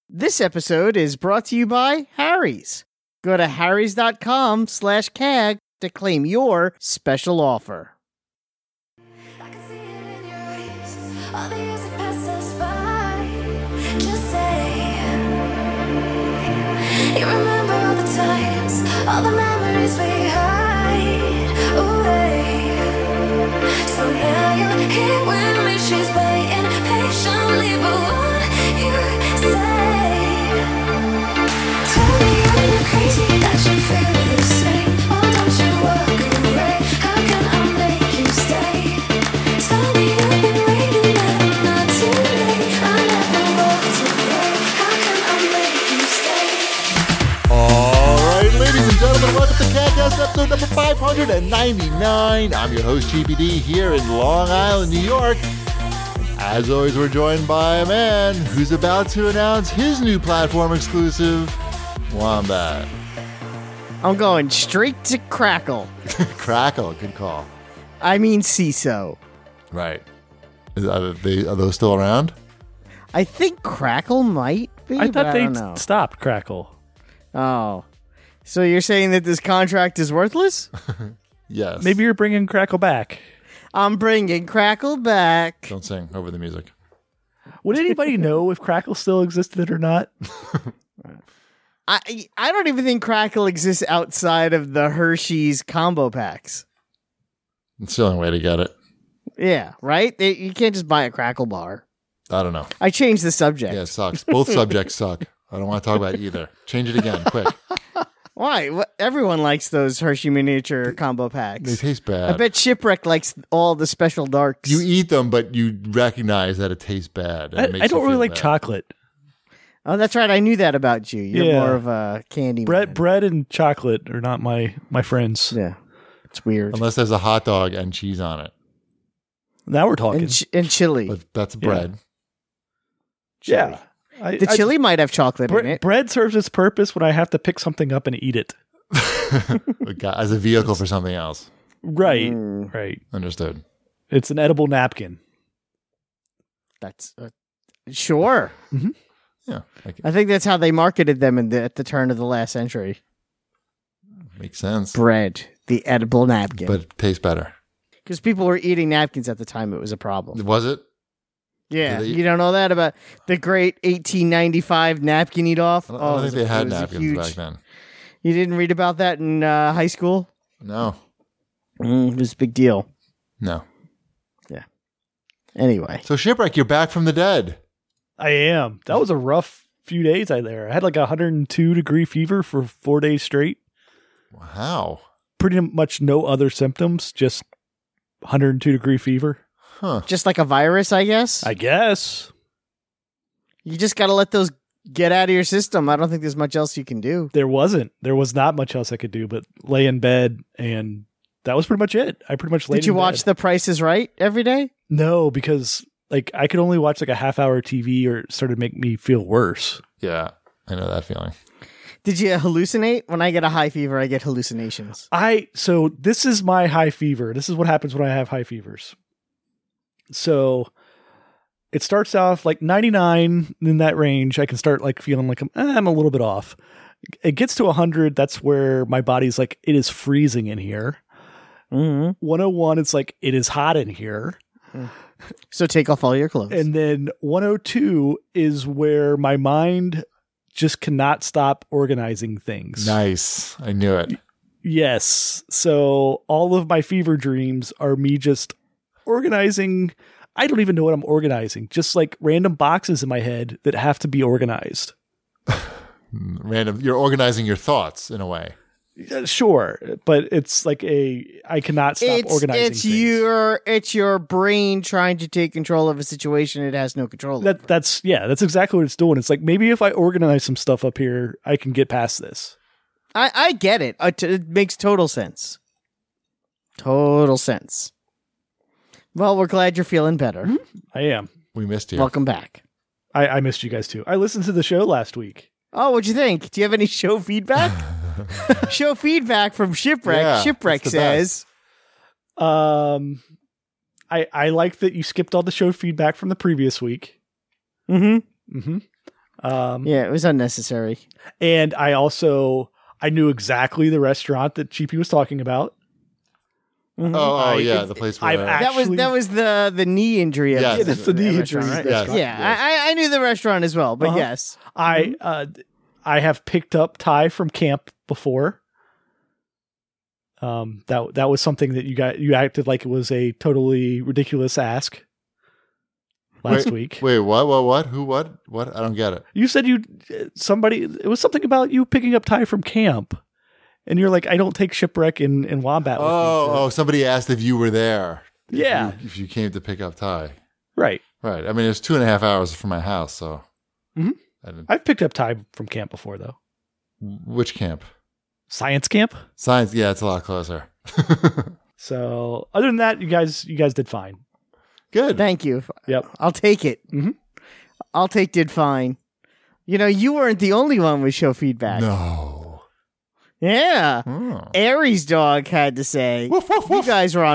This episode is brought to you by Harry's. Go to harrys.com/CAG to claim your special offer. I can see it in your eyes. All the years that pass us by. Just say you remember all the times, all the memories we hide away. So now you're here with me. She's waiting patiently, but what you say? Tell me you're crazy, that you feel the same. Why don't you walk away? How can I make you stay? Tell me you've been waiting, but not too late. I never walked away. How can I make you stay? All right, ladies and gentlemen, welcome to CADcast episode number 599. I'm your host, GPD, here in Long Island, New York. As always, we're joined by a man who's about to announce his new platform exclusive, Wombat. I'm going straight to Crackle. Crackle, good call. I mean CISO. Right. Are those still around? I think Crackle might be, I but thought I they don't know. stopped Crackle. Oh. So you're saying that this contract is worthless? Yes. Maybe you're bringing Crackle back. I'm bringing Crackle back. Don't sing over the music. Would anybody know if Crackle still existed or not? I don't even think Crackle exists outside of the Hershey's combo packs. It's the only way to get it. Yeah, right? You can't just buy a Crackle bar. I don't know. I changed the subject. Yeah, it sucks. Both subjects suck. I don't want to talk about either. Change it again, quick. Why? Everyone likes those Hershey miniature combo They packs. taste bad. I bet Shipwreck likes all the special darks. You eat them, but you recognize that it tastes bad. and it makes I don't you really feel like bad. chocolate. Oh, that's right. I knew that about you. You're Yeah. more of a candy man. Bread and chocolate are not my friends. Yeah. It's weird. Unless there's a hot dog and cheese on it. Now we're talking. And chili. But that's bread. Yeah. The chili might have chocolate in it. Bread serves its purpose when I have to pick something up and eat it. As a vehicle for something else. Right. Mm. Right. Understood. It's an edible napkin. That's sure. Yeah. I think that's how they marketed them at the turn of the last century. Makes sense. Bread, the edible napkin. But it tastes better. Because people were eating napkins at the time, it was a problem. Was it? Yeah, Did they- you don't know that about the great 1895 napkin eat-off? I don't think they had it was a napkins back then. You didn't read about that in high school? No. It was a big deal. No. Anyway. So Shipwreck, you're back from the dead. I am. That was a rough few days I had like 102-degree fever for 4 days straight. Wow. Pretty much no other symptoms, just 102-degree fever. Huh. Just like a virus, I guess? I guess. You just got to let those get out of your system. I don't think there's much else you can do. There was not much else I could do but lay in bed, and that was pretty much it. I pretty much laid Did you in watch bed. The Price is Right every day? No, because like I could only watch like a half-hour TV or it started to make me feel worse. Yeah. I know that feeling. Did you hallucinate? When I get a high fever, I get hallucinations. So this is my high fever. This is what happens when I have high fevers. So it starts off like 99 in that range. I can start like feeling like I'm a little bit off. It gets to 100. That's where my body's like, it is freezing in here. Mm-hmm. 101, it's like, it is hot in here. So take off all your clothes. And then 102 is where my mind just cannot stop organizing things. Nice. I knew it. Yes. So all of my fever dreams are me just organizing. I don't even know what I'm organizing. Just like random boxes in my head that have to be organized. Random. You're organizing your thoughts in a way. Sure, but it's like I cannot stop organizing it's things. It's your brain trying to take control of a situation it has no control over. That's exactly what it's doing. It's like maybe if I organize some stuff up here, I can get past this. I get it. It makes total sense. Total sense. Well, we're glad you're feeling better. I am. We missed you. Welcome back. I missed you guys too. I listened to the show last week. Oh, what'd you think? Do you have any show feedback? Show feedback from Shipwreck. Yeah, Shipwreck it's the says, I like that you skipped all the show feedback from the previous week. mm-hmm. Mm-hmm. Yeah, it was unnecessary. And I knew exactly the restaurant that Cheapy was talking about. Oh, yeah, the place where... That was the knee injury. Yeah, Yeah, that's the knee restaurant, injury. right? Yes. Yeah, I knew the restaurant as well, but yes. I have picked up Ty from camp before. That was something that you acted like it was a totally ridiculous ask last week. Wait, what? Who, what? What? I don't get it. You said it was something about you picking up Ty from camp. And you're like, I don't take Shipwreck in Wombat with me. Oh, somebody asked if you were there. Yeah. If you came to pick up Ty. Right. Right. I mean, it's 2.5 hours from my house, so... Mhm. I didn't- I've picked up Ty from camp before, though. Which camp? Science camp. Science, yeah, it's a lot closer. So other than that, you guys did fine. Good. Thank you. Yep. I'll take it. Mhm. I'll take did fine. You weren't the only one with show feedback. No. Yeah. Oh. Aries dog had to say, Woof, woof, woof. you guys were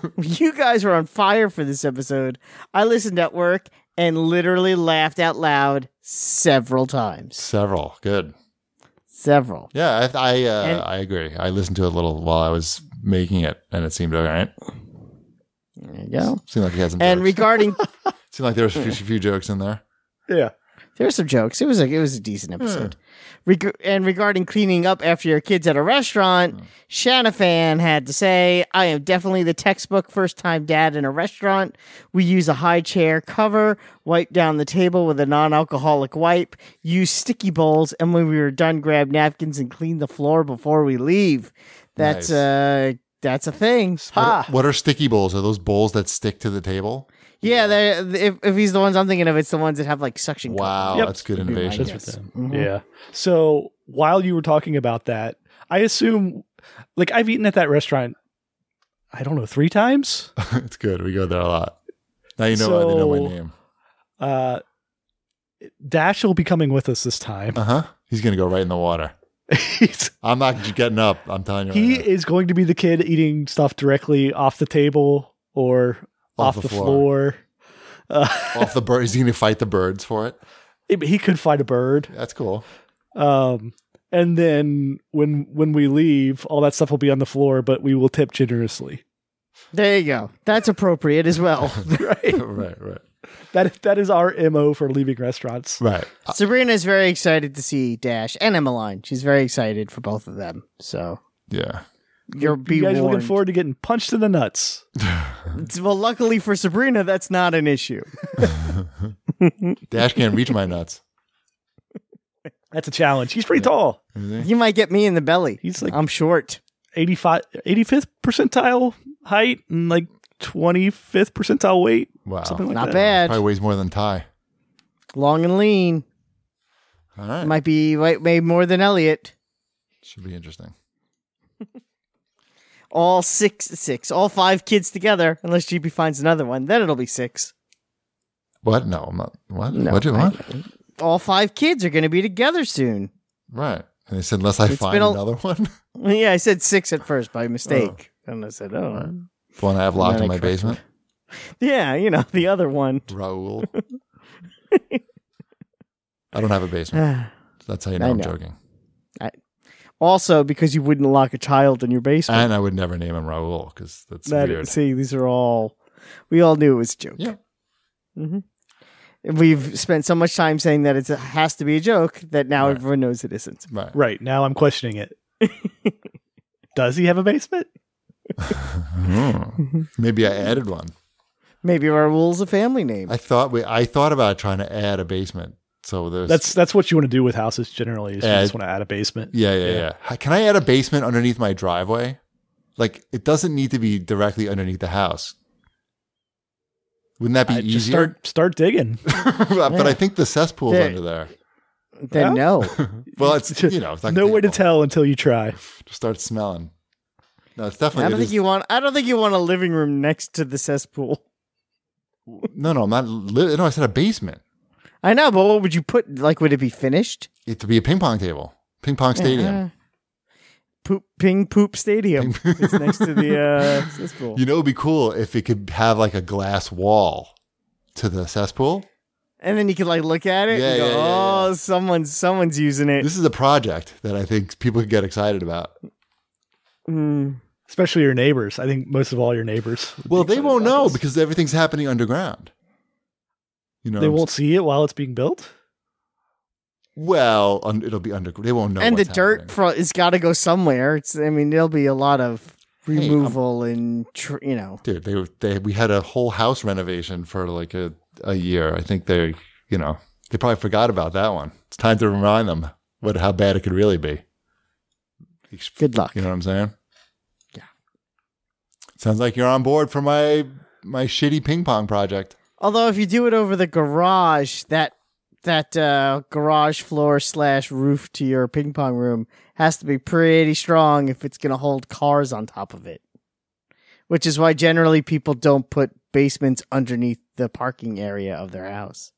on fire for this episode. I listened at work and literally laughed out loud several times. Several. Good. Several. Yeah, I agree. I listened to it a little while I was making it, and it seemed all right. There you go. Seemed like you had some And jokes. regarding Seemed like there was a few jokes in there. Yeah. there were some jokes. It was a decent episode. And regarding cleaning up after your kids at a restaurant, Shanafan had to say, I am definitely the textbook first-time dad in a restaurant. We use a high chair cover, wipe down the table with a non-alcoholic wipe, use sticky bowls, and when we were done, grab napkins and clean the floor before we leave. That's a thing. What are sticky bowls? Are those bowls that stick to the table? Yeah, if he's the ones I'm thinking of, it's the ones that have like suction. Wow, Yep. that's good Would be my innovation. guess. Mm-hmm. Yeah. So while you were talking about that, I assume, like, I've eaten at that restaurant, I don't know, 3 times. It's good. We go there a lot. Now you know they know my name. Dash will be coming with us this time. He's gonna go right in the water. I'm not getting up. I'm telling you. He right now. is going to be the kid eating stuff directly off the table or off the floor. Off the bird. He's gonna fight the birds for it. He could fight a bird. That's cool. And then when we leave, all that stuff will be on the floor, but we will tip generously. There you go. That's appropriate as well. Right. right. That is our MO for leaving restaurants. Right. Sabrina is very excited to see Dash and Emmeline. She's very excited for both of them. So Yeah. you're be You guys are warned. looking forward to getting punched in the nuts. Well, luckily for Sabrina, that's not an issue. Dash can't reach my nuts. That's a challenge. He's pretty tall. Is he? You might get me in the belly. He's like I'm short. 85th percentile height and like 25th percentile weight. Wow. Something like Not that. bad. Probably weighs more than Ty. Long and lean. All right. Might be way more than Elliot. Should be interesting. All all 5 kids together, unless GP finds another one. Then it'll be 6. What? No, I'm not. What? No, What? All 5 kids are going to be together soon. Right. And they said, unless I find been a- another one. Yeah, I said 6 at first by mistake. And I said, oh. The one I have locked then in I my corrected basement. Yeah, the other one. Raul. I don't have a basement. That's how you know I I'm know. joking. Also, because you wouldn't lock a child in your basement. And I would never name him Raul because that's weird. See, these are all. We all knew it was a joke. Yeah. We've spent so much time saying that it has to be a joke that now Right. everyone knows it isn't. Right. Right. Now I'm questioning it. Does he have a basement? Maybe I added one. Maybe Raul's a family name. I thought about trying to add a basement. So there's That's what you want to do with houses generally. Is you Add- just want to add a basement. yeah. Can I add a basement underneath my driveway? Like it doesn't need to be directly underneath the house. Wouldn't that be Just easier? start digging. But I think the cesspool's Yeah. under there. Then no. Well, it's it's not No way to tell. tell until you try. Just start smelling. No, it's I definitely. don't think you want. I don't think you want a living room next to the cesspool. No, I'm not. No, I said a basement. I know, but what would you put? Like, would it be finished? It to be a ping pong table, ping pong stadium. Poop stadium. It's next to the cesspool. You know, it'd be cool if it could have like a glass wall to the cesspool, And then you can like look at it Yeah, and go, yeah, yeah, oh, someone's using it. This is a project that I think people could get excited about. Especially your neighbors. I think most of all your neighbors. would be Well, they excited won't about know this. because everything's happening underground. You know, They won't see it while it's being built. Well, it'll be underground. They won't know. And the what's dirt happening. it's got to go somewhere. There'll be a lot of removal and Dude, we had a whole house renovation for like a year. I think they probably forgot about that one. It's time to remind them how bad it could really be. Good luck. You know what I'm saying? Yeah. Sounds like you're on board for my shitty ping pong project. Although if you do it over the garage, that garage floor / roof to your ping pong room has to be pretty strong if it's going to hold cars on top of it. Which is why generally people don't put basements underneath the parking area of their house.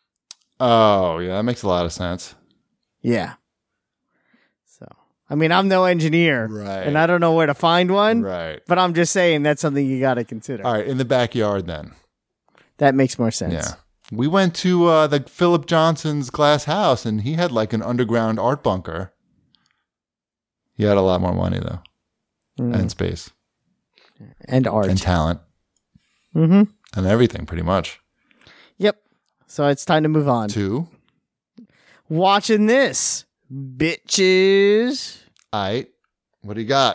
Oh, yeah, that makes a lot of sense. Yeah. So, I mean, I'm no engineer. Right. And I don't know where to find one. Right. But I'm just saying that's something you got to consider. All right, in the backyard then. That makes more sense. Yeah. We went to the Philip Johnson's glass house, and he had like an underground art bunker. He had a lot more money, though, and space, And art. and talent, Mm-hmm. and everything, pretty much. Yep. So it's time to move on. Two. Watching this, bitches. All right. What do you got?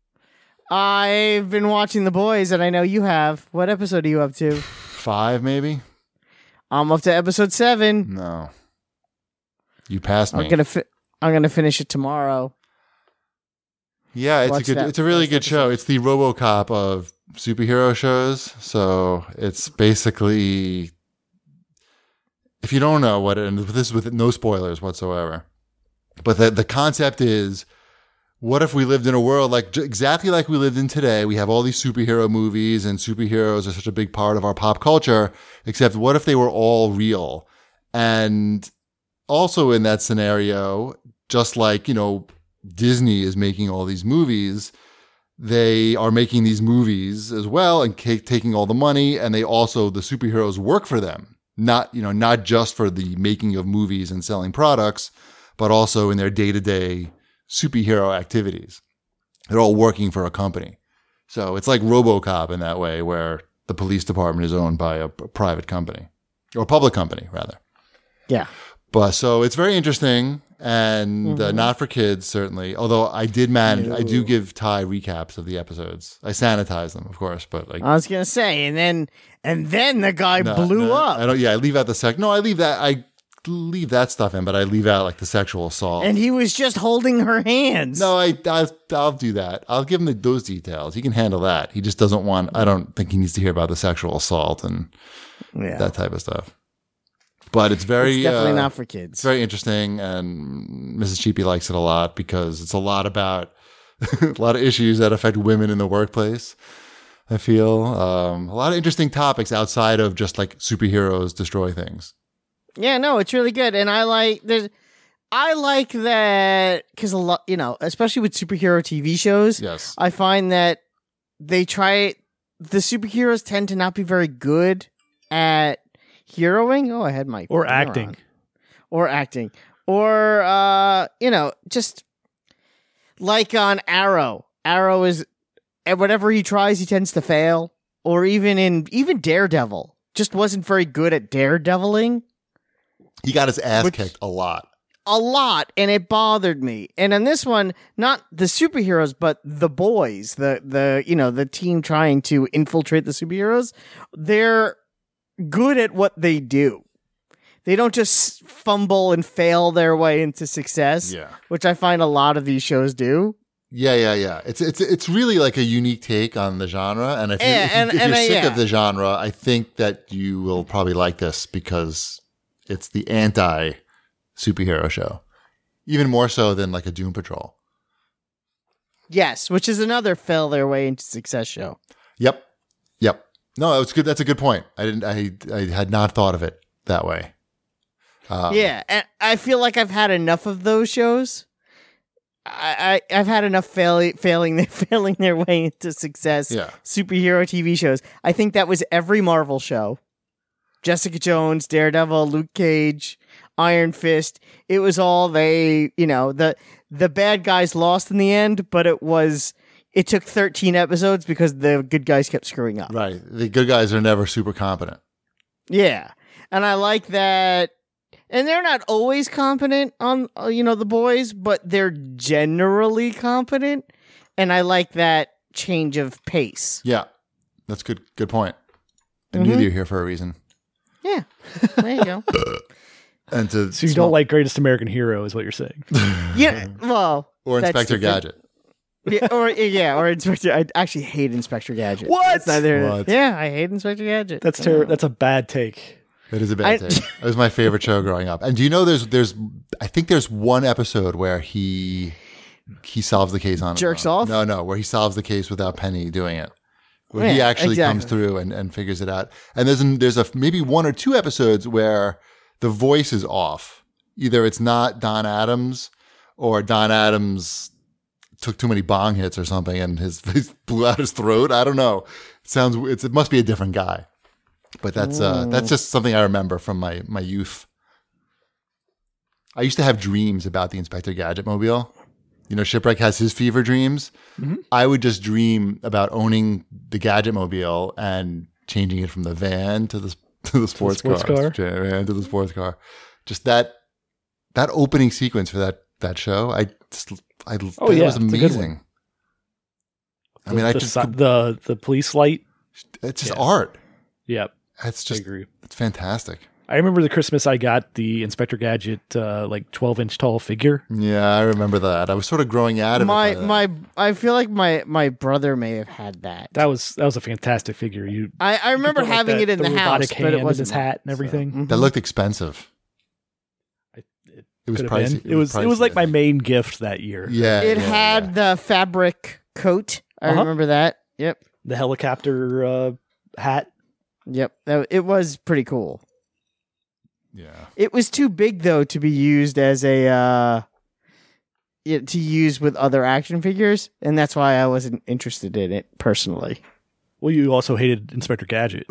I've been watching The Boys, and I know you have. What episode are you up to? 5, maybe? I'm up to episode 7. No. You passed me. I'm gonna finish it tomorrow. Yeah, it's a really watch good that show. It's the RoboCop of superhero shows. So it's basically, if you don't know what it, and this is with no spoilers whatsoever, but the concept is, what if we lived in a world exactly like we lived in today? We have all these superhero movies, and superheroes are such a big part of our pop culture, except what if they were all real? And also in that scenario, just like, Disney is making all these movies, they are making these movies as well and taking all the money, and the superheroes work for them. Not just for the making of movies and selling products, but also in their day-to-day superhero activities. They're all working for a company. So it's like RoboCop in that way, where the police department is owned by a private company, or a public company, rather. Yeah. But so it's very interesting, and not for kids, certainly. Although I do give Ty recaps of the episodes. I sanitize them, of course, but like I was gonna say, and then the guy blew up, I leave out the No, I leave that. I leave that stuff in, but I leave out like the sexual assault. and he was just holding her hands. No, I'll do that. I'll give him those details. He can handle that. He just doesn't want. I don't think he needs to hear about the sexual assault and that type of stuff. But it's definitely not for kids. It's very interesting, and Mrs. Cheapy likes it a lot because it's a lot about a lot of issues that affect women in the workplace. I feel a lot of interesting topics outside of just like superheroes destroy things. Yeah, no, it's really good, and I like that because a lot, especially with superhero TV shows. Yes. I find that the superheroes tend to not be very good at heroing. Oh, I had my Or camera acting. on. Or just like on Arrow. Arrow is whatever he tries, he tends to fail. Or even Daredevil just wasn't very good at daredeviling. He got his ass kicked a lot. And it bothered me. And in this one, not the superheroes, but the boys, the team trying to infiltrate the superheroes, they're good at what they do. They don't just fumble and fail their way into success, which I find a lot of these shows do. Yeah. It's really like a unique take on the genre, and if you're sick of the genre, I think that you will probably like this because it's the anti-superhero show, even more so than like a Doom Patrol. Yes, which is another fail their way into success show. Yep. No, it's good. That's a good point. I had not thought of it that way. And I feel like I've had enough of those shows. I've had enough failing their way into success. Yeah. Superhero TV shows. I think that was every Marvel show. Jessica Jones, Daredevil, Luke Cage, Iron Fist. It was all the bad guys lost in the end, but it took 13 episodes because the good guys kept screwing up. Right. The good guys are never super competent. Yeah. And I like that. And they're not always competent on, the boys, but they're generally competent. And I like that change of pace. Yeah. That's good point. I knew you were here for a reason. Yeah. There you go. And So you don't like Greatest American Hero, is what you're saying? Yeah. Well. or that's Inspector different. Gadget. or Inspector. I actually hate Inspector Gadget. What? It's neither- What? Yeah, I hate Inspector Gadget. That's terrible. That's a bad take. It is a bad take. It was my favorite show growing up. And do you know I think there's one episode where he solves the case on his Jerks own. off? No, where he solves the case without Penny doing it. Where Yeah, he actually exactly. comes through and figures it out. And there's maybe one or two episodes where the voice is off. Either it's not Don Adams or Don Adams took too many bong hits or something and he blew out his throat. I don't know. It must be a different guy. But that's just something I remember from my youth. I used to have dreams about the Inspector Gadget mobile. Shipwreck has his fever dreams. Mm-hmm. I would just dream about owning the Gadget mobile and changing it from the van to the sports car. Van to the sports car. Just that opening sequence for that show. It was it's a good amazing. I mean, the police light. it's just art. Yep, It's I just agree. it's fantastic. I remember the Christmas I got the Inspector Gadget 12-inch tall figure. Yeah, I remember that. I was sort of growing out of it. by then. I feel like my brother may have had that. That was a fantastic figure. I remember put, like, having it in the robotic house, hand but it in wasn't his hat and mine, everything. so. That looked expensive. It was Could have pricey. been. It was pricey, like I my think. main gift that year. Yeah, It yeah, had yeah. the fabric coat. I Uh-huh. remember that. Yep. The helicopter hat. Yep. It was pretty cool. Yeah. It was too big though to be used as to use with other action figures, and that's why I wasn't interested in it personally. Well, you also hated Inspector Gadget.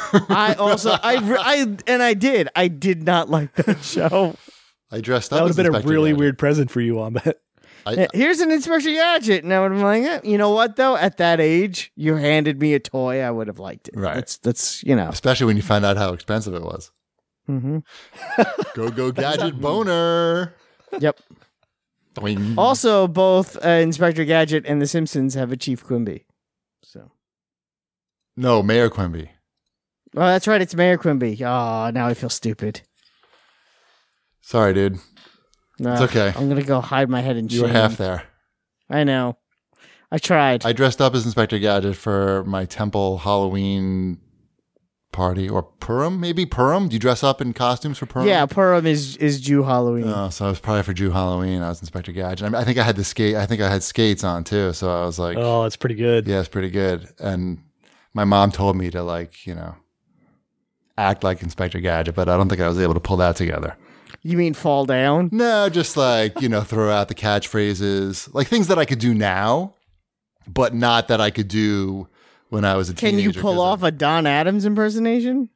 I did not like that show. I dressed up. That would as have been a Inspector really Gadget. weird present for you, Ahmed. Here's an Inspector Gadget. And I would have been like, you know what though? At that age, you handed me a toy, I would have liked it. Right. That's Especially when you find out how expensive it was. Mhm. Go Gadget boner. Yep. Doing. Also, both Inspector Gadget and The Simpsons have a Chief Quimby. So, No, Mayor Quimby. oh, that's right. It's Mayor Quimby. Oh, now I feel stupid. Sorry, dude. No, It's okay. I'm gonna go hide my head in shame. You were half there. I know. I tried. I dressed up as Inspector Gadget for my temple Halloween party or Purim, maybe Purim. Do you dress up in costumes for Purim? Yeah, Purim is Jew Halloween. Oh, so I was probably for Jew Halloween. I was Inspector Gadget. I think I had I think I had skates on too. So I was like, Oh, that's pretty good. yeah, it's pretty good. And my mom told me to act like Inspector Gadget, but I don't think I was able to pull that together. You mean fall down? No, just throw out the catchphrases, like things that I could do now, but not that I could do when I was a Can teenager. you pull off a Don Adams impersonation?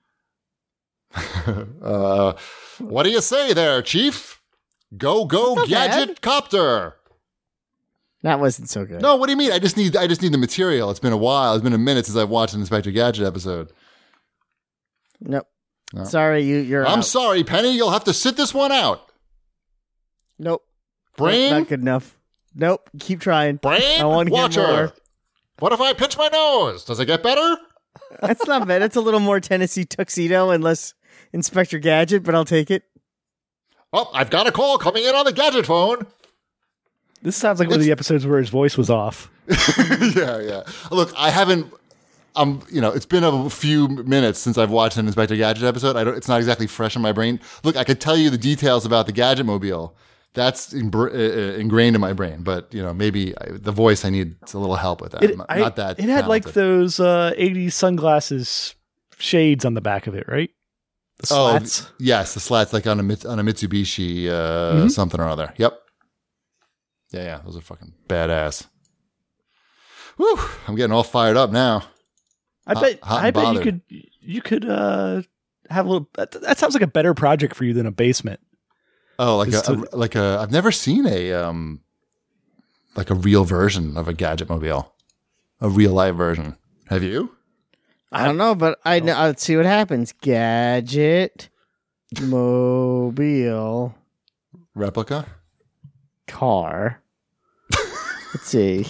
What do you say there, Chief? Go not Gadget bad. Copter. That wasn't so good. No, what do you mean? I just need the material. It's been a while. It's been a minute since I've watched an Inspector Gadget episode. Nope. No. Sorry, you're I'm out. sorry, Penny. You'll have to sit this one out. Nope. Brain, Not good enough. Nope. Keep trying. brain, I wanna hear watcher. more. What if I pinch my nose? Does it get better? That's not bad. That's a little more Tennessee tuxedo and less Inspector Gadget, but I'll take it. Oh, I've got a call coming in on the Gadget phone. This sounds like one of the episodes where his voice was off. Yeah. Look, I haven't. It's been a few minutes since I've watched an Inspector Gadget episode. It's not exactly fresh in my brain. Look, I could tell you the details about the Gadget Mobile. That's ingrained in my brain. But maybe the voice, I need a little help with that. Not that. It had like talented. those 80s sunglasses shades on the back of it, right? The slats. Oh, yes, the slats like on a Mitsubishi something or other. Yep. Yeah, those are fucking badass. Whew, I'm getting all fired up now. I hot and bet bothered. you could have a little. That sounds like a better project for you than a basement. Oh, like Is I've never seen like a real version of a Gadget Mobile, a real life version. Have you? I don't know, but let's see what happens. Gadget Mobile Replica? car. Let's see.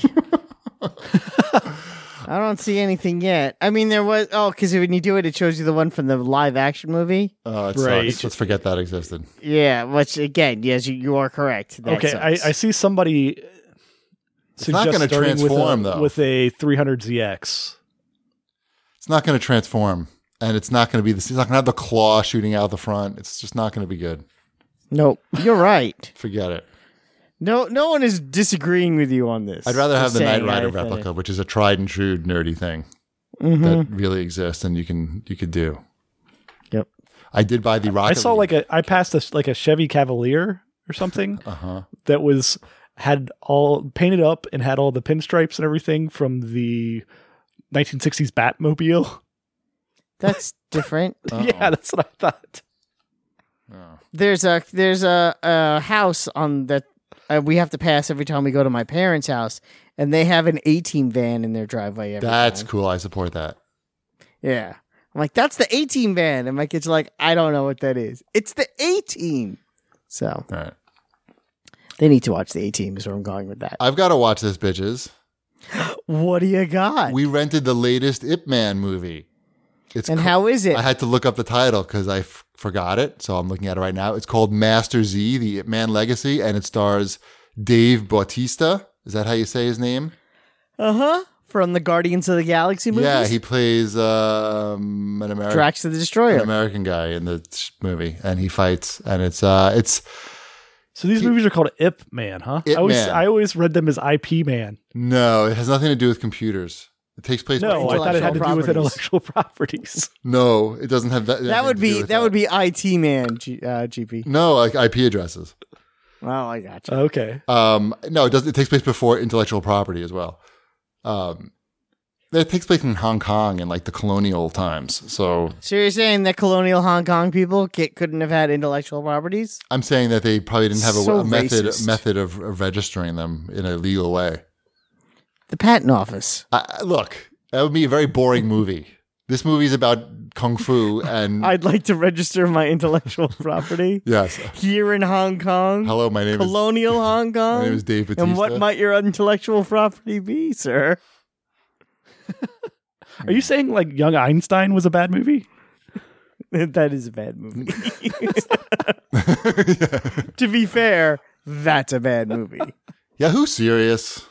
I don't see anything yet. I mean, there was because when you do it, it shows you the one from the live action movie. Oh, it Right. sucks. Let's forget that existed. Yeah, which again, yes, you are correct. That Okay, I sucks. see somebody. It's not gonna starting transform, though. with a 300ZX. It's not going to transform, and it's not going to be it's not going to have the claw shooting out the front. It's just not going to be good. Nope, you're right. Forget it. No one is disagreeing with you on this. I'd rather have Just the Knight saying, Rider I thought replica, which is a tried and true nerdy thing Mhm. that really exists, and you could do. Yep. I did buy the Rocket. I saw I passed a Chevy Cavalier or something that had all painted up and had all the pinstripes and everything from the 1960s Batmobile. That's different. Yeah, that's what I thought. There's a house on that we have to pass every time we go to my parents' house, and they have an A-Team van in their driveway. That's time. cool. I support that. Yeah, I'm like, that's the A-Team van, and my kids are like, I don't know what that is. It's the A-Team. So All right. they need to watch the A-Team. Is where I'm going with that. I've got to watch this, bitches. What do you got? We rented the latest Ip Man movie. And how is it? I had to look up the title because I forgot it, so I'm looking at it right now. It's called Master Z: The Ip Man Legacy, and it stars Dave Bautista. Is that how you say his name? From the Guardians of the Galaxy movies. Yeah, he plays an American Drax the Destroyer. an American guy in the movie, and he fights, and it's So these movies are called Ip Man, huh? Ip Man. I always read them as IP Man. no, it has nothing to do with computers. It takes place. No, I thought it had to do with properties. intellectual properties. No, it doesn't have that. That would be IT Man, GP. No, like IP addresses. Oh, I got you. Okay. No, it doesn't. It takes place before intellectual property as well. It takes place in Hong Kong in like the colonial times. So So you're saying that colonial Hong Kong people couldn't have had intellectual properties? I'm saying that they probably didn't have So a racist. method of registering them in a legal way. The patent office. Look, that would be a very boring movie. This movie is about kung fu and I'd like to register my intellectual property yes. here in Hong Kong. Hello, my name Colonial Hong Kong. My name is Dave Bautista. And what might your intellectual property be, sir? Are you saying like Young Einstein was a bad movie? That is a bad movie. To be fair, that's a bad movie. Yahoo Serious.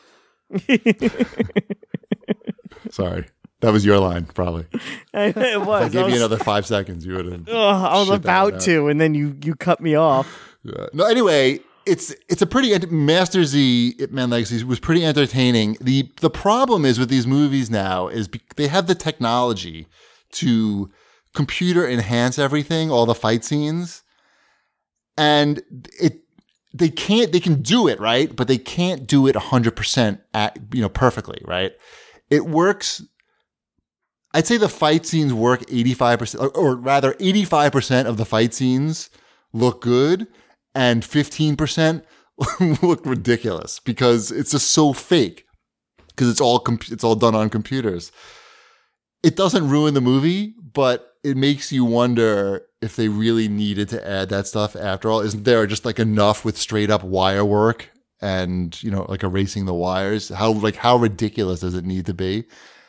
Sorry, that was your line. Probably. It If was. I gave you another 5 seconds, you would have. I was shit that one about out. to, and then you cut me off. No, anyway, it's a pretty Master Z Ip Man Legacy was pretty entertaining. The problem is with these movies now is they have the technology to computer enhance everything, all the fight scenes, and they can do it right, but they can't do it 100% perfectly, right? It works. I'd say the fight scenes work 85%, or rather 85% of the fight scenes look good, and 15% look ridiculous because it's just so fake. Because it's all done on computers. It doesn't ruin the movie, but it makes you wonder if they really needed to add that stuff after all. Isn't there just like enough with straight up wire work and like erasing the wires? How ridiculous does it need to be?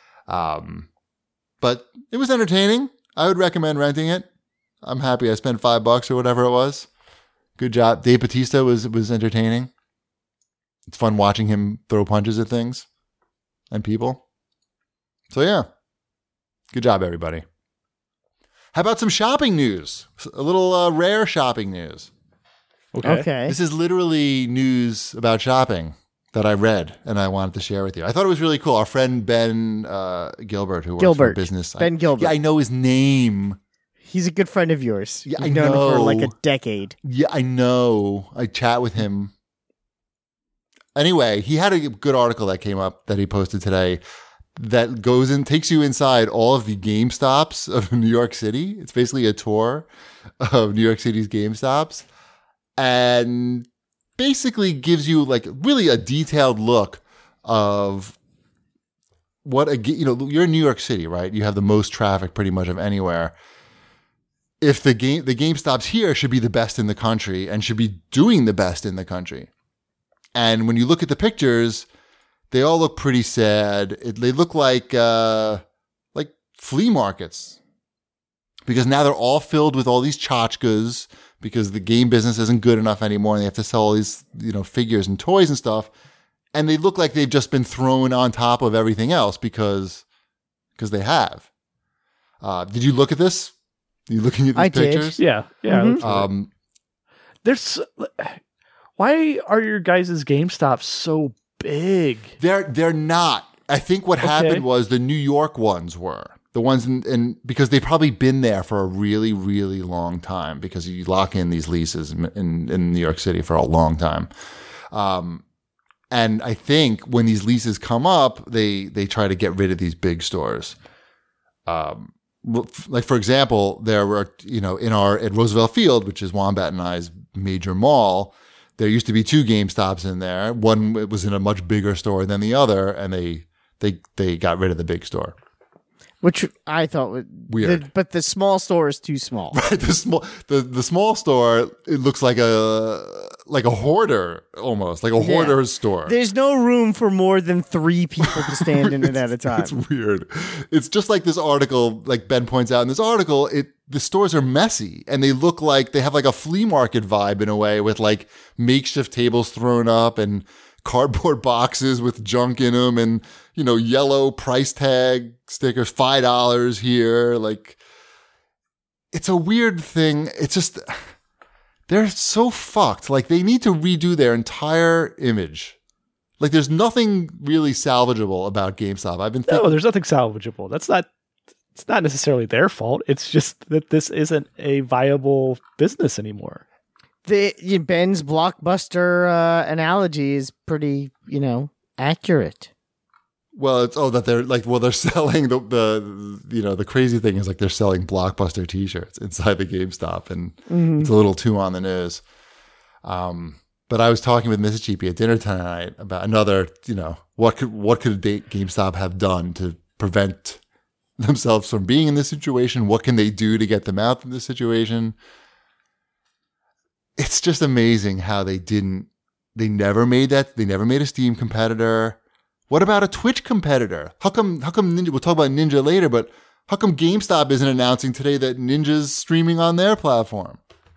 But it was entertaining. I would recommend renting it. I'm happy I spent $5 or whatever it was. Good job. Dave Bautista was entertaining. It's fun watching him throw punches at things and people. So yeah. Good job, everybody. How about some shopping news? A little rare shopping news. Okay. This is literally news about shopping that I read and I wanted to share with you. I thought it was really cool. Our friend Ben Gilbert, who works for business. Ben Gilbert. Yeah, I know his name. He's a good friend of yours. Yeah, You've I known him for know. like a decade. Yeah, I know. I chat with him. Anyway, he had a good article that came up that he posted today. that goes and takes you inside all of the GameStops of New York City. It's basically a tour of New York City's GameStops, and basically gives you like really a detailed look of what you're in New York City, right? You have the most traffic pretty much of anywhere. If the GameStops here should be the best in the country and should be doing the best in the country. And when you look at the pictures, they all look pretty sad. They look like flea markets, because now they're all filled with all these tchotchkes because the game business isn't good enough anymore, and they have to sell all these figures and toys and stuff. And they look like they've just been thrown on top of everything else because they have. Did you look at this? Are you looking at these pictures? Did. Yeah. Mhm. There's why are your guys' GameStops so big? They're not. I think what happened was the New York ones were the ones because they've probably been there for a really, really long time, because you lock in these leases in New York City for a long time. And I think when these leases come up, they try to get rid of these big stores. Like for example, there were at Roosevelt Field, which is Wombat and I's major mall, there used to be 2 GameStops in there. One was in a much bigger store than the other, and they got rid of the big store. Which I thought was weird. But the small store is too small. Right, the small store, it looks like a hoarder, almost like a hoarder's store. There's no room for more than 3 people to stand in it at a time. It's weird. It's just like this article, like Ben points out in this article, the stores are messy and they look like they have like a flea market vibe in a way, with like makeshift tables thrown up and cardboard boxes with junk in them, and yellow price tag stickers, $5 here. Like, it's a weird thing. It's just, they're so fucked. Like, they need to redo their entire image. Like, there's nothing really salvageable about GameStop. I've been thinking. No, there's nothing salvageable. It's not necessarily their fault. It's just that this isn't a viable business anymore. Ben's Blockbuster analogy is pretty, accurate. Well, it's that they're like, they're selling the crazy thing is like they're selling Blockbuster T-shirts inside the GameStop, and it's a little too on the news. But I was talking with Mrs. Cheapy at dinner tonight about another, what could GameStop have done to prevent themselves from being in this situation? What can they do to get them out of this situation? It's just amazing how they never made a Steam competitor. What about a Twitch competitor? How come Ninja, we'll talk about Ninja later, but how come GameStop isn't announcing today that Ninja's streaming on their platform?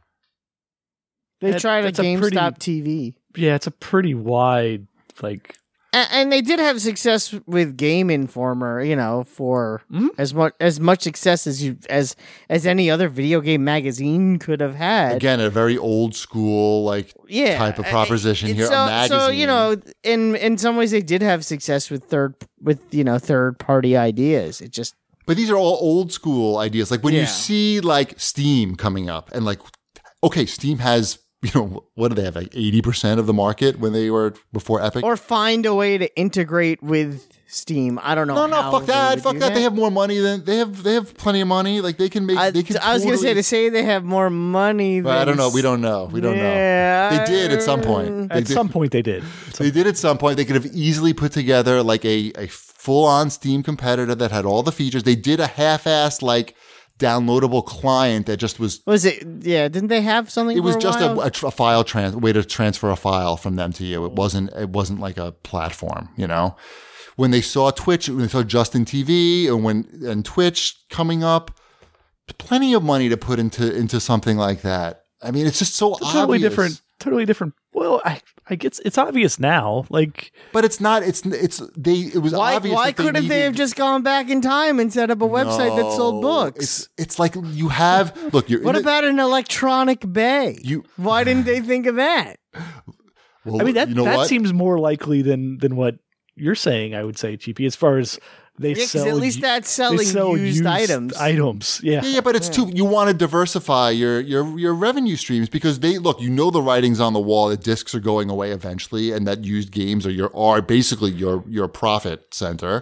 They tried a GameStop TV. Yeah, it's a pretty wide, And they did have success with Game Informer, for as much success as any other video game magazine could have had. Again, a very old school type of proposition here. A magazine. So in some ways they did have success with third party ideas. It just. But these are all old school ideas. Like when you see Steam coming up, and Steam has. What do they have? 80% of the market when they were before Epic? Or find a way to integrate with Steam. I don't know. No, fuck that. Fuck that. They have more money than they have plenty of money. Like they can make. I was going to say they have more money. But I don't know. We don't know. Know. They did at some point. At some point they did. They did at some point. They could have easily put together a full-on Steam competitor that had all the features. They did a half-assed downloadable client that just was it? Yeah, didn't they have something? It was just a a file way to transfer a file from them to you. It wasn't like a platform, When they saw Twitch, when they saw Justin TV, and Twitch coming up, plenty of money to put into something like that. I mean, it's just so obvious. Totally different. Well, I guess it's obvious now. But it's not. It was obvious. Why couldn't they have just gone back in time and set up a website that sold books? It's like you have. Look, what about an electronic bay? Why didn't they think of that? Well, I mean, that seems more likely than what you're saying. I would say, Cheapy, as far as. They sell, at least that's selling used items. Yeah, but it's too. You want to diversify your revenue streams, because the writing's on the wall that discs are going away eventually, and that used games are basically your profit center.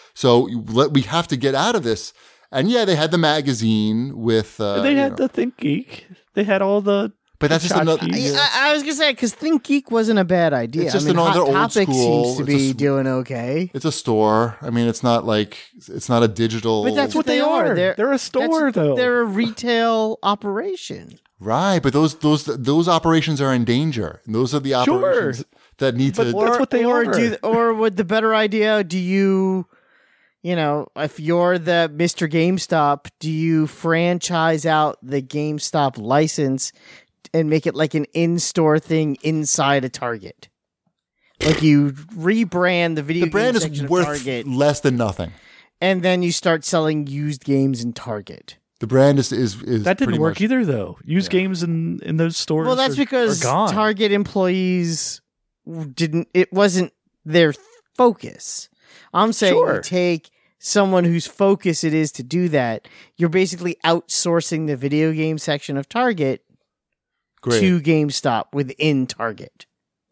So we have to get out of this. And yeah, they had the magazine with. They had the Think Geek. They had all the. But that's just another. I was gonna say because Think Geek wasn't a bad idea. It's just I mean, another Hot old Topic school- seems to it's be a- doing okay. It's a store. I mean, it's not a digital. But that's what they are. They're a store, though. They're a retail operation. right. But those operations are in danger. And those are the operations that need to. That's what they are. Or would the better idea? Do you know, if you're the Mr. GameStop, do you franchise out the GameStop license and make it like an in-store thing inside a Target? Like you rebrand the video the brand game section is of worth Target, less than nothing. and then you start selling used games in Target. The brand is That didn't pretty work much, either, though. Used games in those stores. Well, that's because are gone. Target employees it wasn't their focus. I'm saying Sure. you take someone whose focus it is to do that, you're basically outsourcing the video game section of Target Great. to GameStop within Target.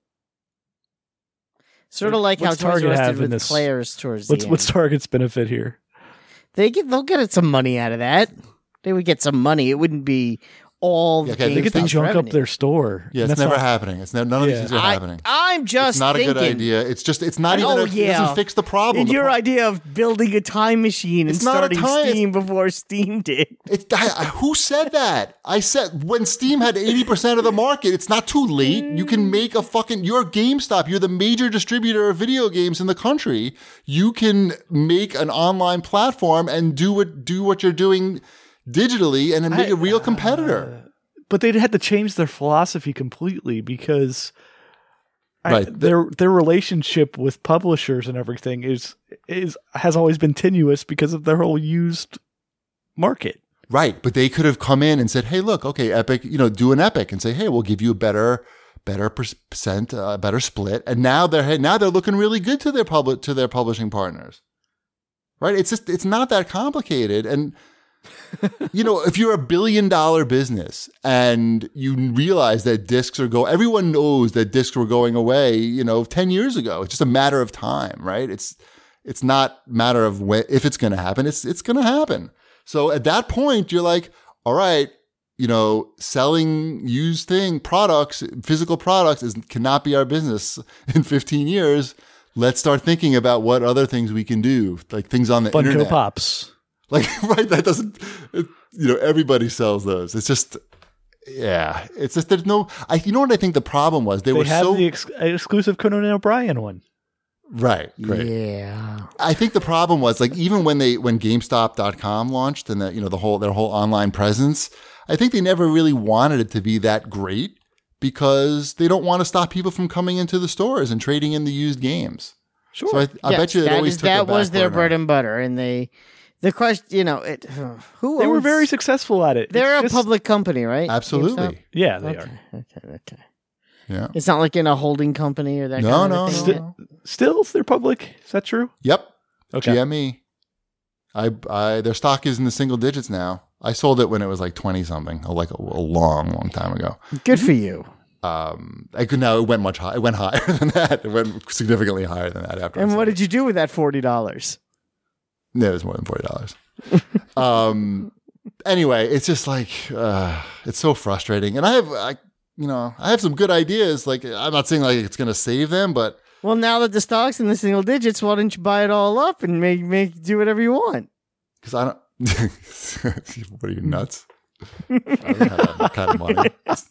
Sort of like how What's Toys Target R Us have did in with this? Claire's towards What's the what's end. Target's benefit here? They'll get some money out of that. They would get some money. It wouldn't be all Yeah, the okay, They get to GameStop's junk up revenue. their store. Yeah, And it's that's never not- happening. None of these Yeah. things are happening. I'm just It's not thinking, a good idea. It's not even. Oh, It yeah. doesn't fix the problem. in The your pro- idea of building a time machine and It's not a starting time- Steam before Steam did. Who said that? I said when Steam had 80% of the market, it's not too late. You can make you're GameStop. You're the major distributor of video games in the country. You can make an online platform and do what you're doing digitally and then make a real competitor. But they had to change their philosophy completely because Right. their relationship with publishers and everything has always been tenuous because of their whole used market. Right, but they could have come in and said, "Hey, look, okay, Epic, do an Epic and say, hey, we'll give you a better percent, better split." And now they're looking really good to their publishing partners. Right? It's not that complicated. And if you're $1 billion business and you realize that discs everyone knows that discs were going away, 10 years ago. It's just a matter of time, right? It's not a matter of if it's going to happen. It's going to happen. So at that point, you're like, all right, selling used physical products cannot be our business in 15 years. Let's start thinking about what other things we can do, like things on the Funko internet. Pops. Like, right, that doesn't, everybody sells those. It's just, there's no, you know what I think the problem was? They were had so, the exclusive Conan O'Brien one. right. Yeah. I think the problem was like, even when GameStop.com launched and their whole online presence, I think they never really wanted it to be that great because they don't want to stop people from coming into the stores and trading in the used games. Sure. So I bet you it always took a that was back their burner. bread and butter, and the question, who They were owns- very successful at it. They're It's a just- public company, right? Absolutely. GameStop? Yeah, they Okay, are. okay. Yeah. It's not like in a holding company or that No, kind no, of thing. no. Still, they're public. Is that true? Yep. Okay. GME. Their stock is in the single digits now. I sold it when it was like 20 something, like a long, long time ago. Good for you. It went much higher. It went higher than that. It went significantly higher than that after. And what did you do with that $40? No, it was more than $40. Anyway, it's just like it's so frustrating, and I have some good ideas. Like, I'm not saying like it's going to save them, but Well, now that the stock's in the single digits, why don't you buy it all up and make do whatever you want? because I don't. What are you, nuts? I don't have that kind of money.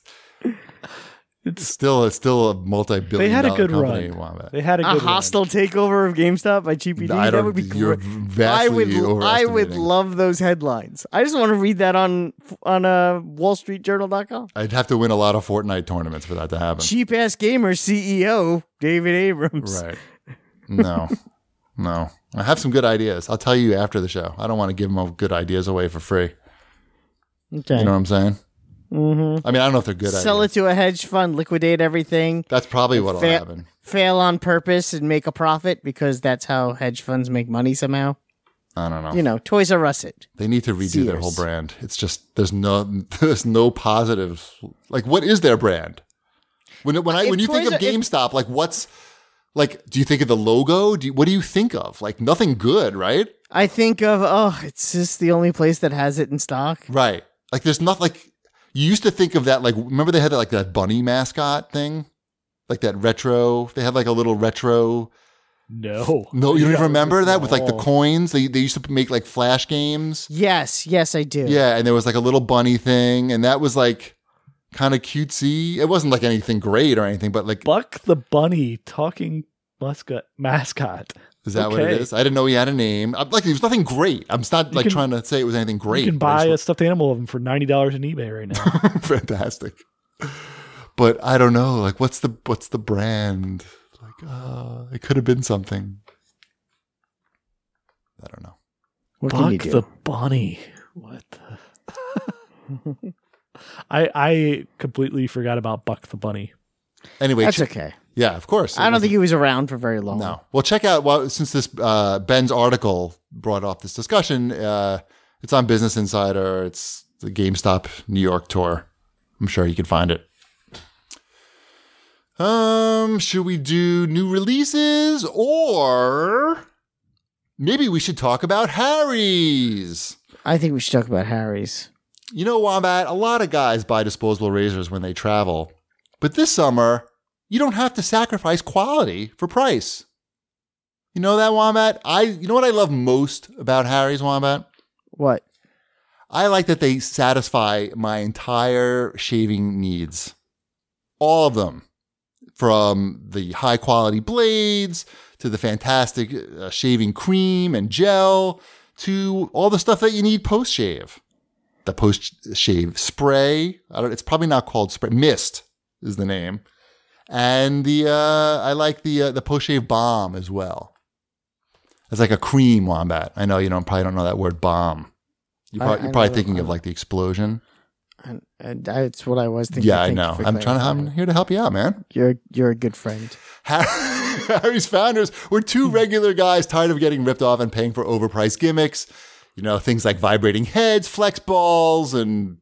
It's still a multi-billion. They had a dollar good company, run. Wombat. They had a A good hostile takeover of GameStop by GPD? I That don't. would be You're great. vastly I would overestimating. love those headlines. I just want to read that on WallStreetJournal.com. I'd have to win a lot of Fortnite tournaments for that to happen. Cheap ass gamer CEO David Abrams. Right. No. I have some good ideas. I'll tell you after the show. I don't want to give them good ideas away for free. Okay. You know what I'm saying? Mm-hmm. I mean, I don't know if they're good Sell ideas. it to a hedge fund, liquidate everything, That's probably what'll Fa- happen. fail on purpose, and make a profit because that's how hedge funds make money somehow. I don't know. Toys R Us it. They need to redo their Sears. whole brand. It's just there's no positive. Like, what is their brand? When you think of Toys R- GameStop, like what's Like, do you think of the logo? What do you think of? Like, nothing good, right? I think of, it's just the only place that has it in stock. Right. Like, there's nothing, like, you used to think of that, like, remember they had that, like, that bunny mascot thing? Like that retro, they had like a little retro. No, you don't even remember that with like the No. coins? They used to make like flash games. Yes, I do. Yeah, and there was like a little bunny thing, and that was like kind of cutesy. It wasn't like anything great or anything, but like, Buck the Bunny talking mascot. is that what it Okay. is? I didn't know he had a name. Like, there was nothing great. I'm not like can- trying to say it was anything great. You can but I buy just- a stuffed animal of them for $90 on eBay right now. fantastic. But I don't know. Like, what's the brand? Like, it could have been something. I don't know. What can you Buck do? the Bunny. What the? I completely forgot about Buck the Bunny. Anyway, That's okay. yeah, of course. I don't think he was around for very long. No. Well, check out, since this Ben's article brought off this discussion, it's on Business Insider. It's the GameStop New York tour. I'm sure you can find it. Should we do new releases, or maybe we should talk about Harry's? I think we should talk about Harry's. You know, Wombat, a lot of guys buy disposable razors when they travel. But this summer, you don't have to sacrifice quality for price. You know that, Wombat? You know what I love most about Harry's, Wombat? What? I like that they satisfy my entire shaving needs. All of them. From the high quality blades to the fantastic shaving cream and gel to all the stuff that you need post shave. The post shave spray. It's probably not called spray. Mist is the name. And I like the post shave balm as well. It's like a cream, Wombat. I know you probably don't know that word balm. You're probably thinking of like the explosion. And that's what I was thinking. Yeah, I Thank you know. for I'm clarifying. here to help you out, man. You're a good friend. Harry's founders were two regular guys tired of getting ripped off and paying for overpriced gimmicks. You know, things like vibrating heads, flex balls, and,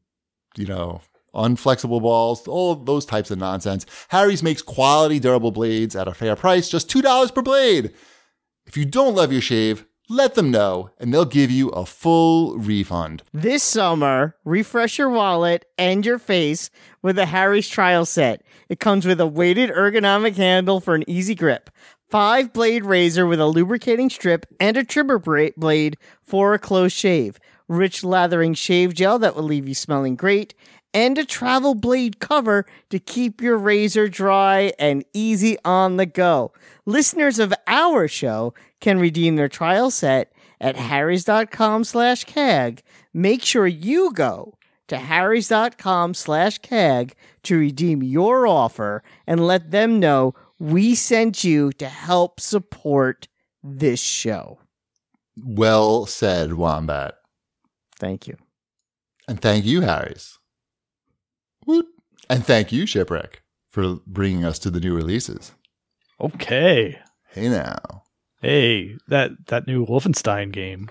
unflexible balls, all of those types of nonsense. Harry's makes quality, durable blades at a fair price, just $2 per blade. If you don't love your shave, let them know, and they'll give you a full refund. This summer, refresh your wallet and your face with a Harry's trial set. It comes with a weighted ergonomic handle for an easy grip, 5-blade razor with a lubricating strip, and a trimmer blade for a close shave, rich lathering shave gel that will leave you smelling great, and a travel blade cover to keep your razor dry and easy on the go. Listeners of our show can redeem their trial set at harrys.com/CAG. Make sure you go to harrys.com/CAG to redeem your offer and let them know we sent you to help support this show. Well said, Wombat. Thank you. And thank you, Harry's. Woot. And thank you, Shipwreck, for bringing us to the new releases. Okay. Hey now. Hey, that new Wolfenstein game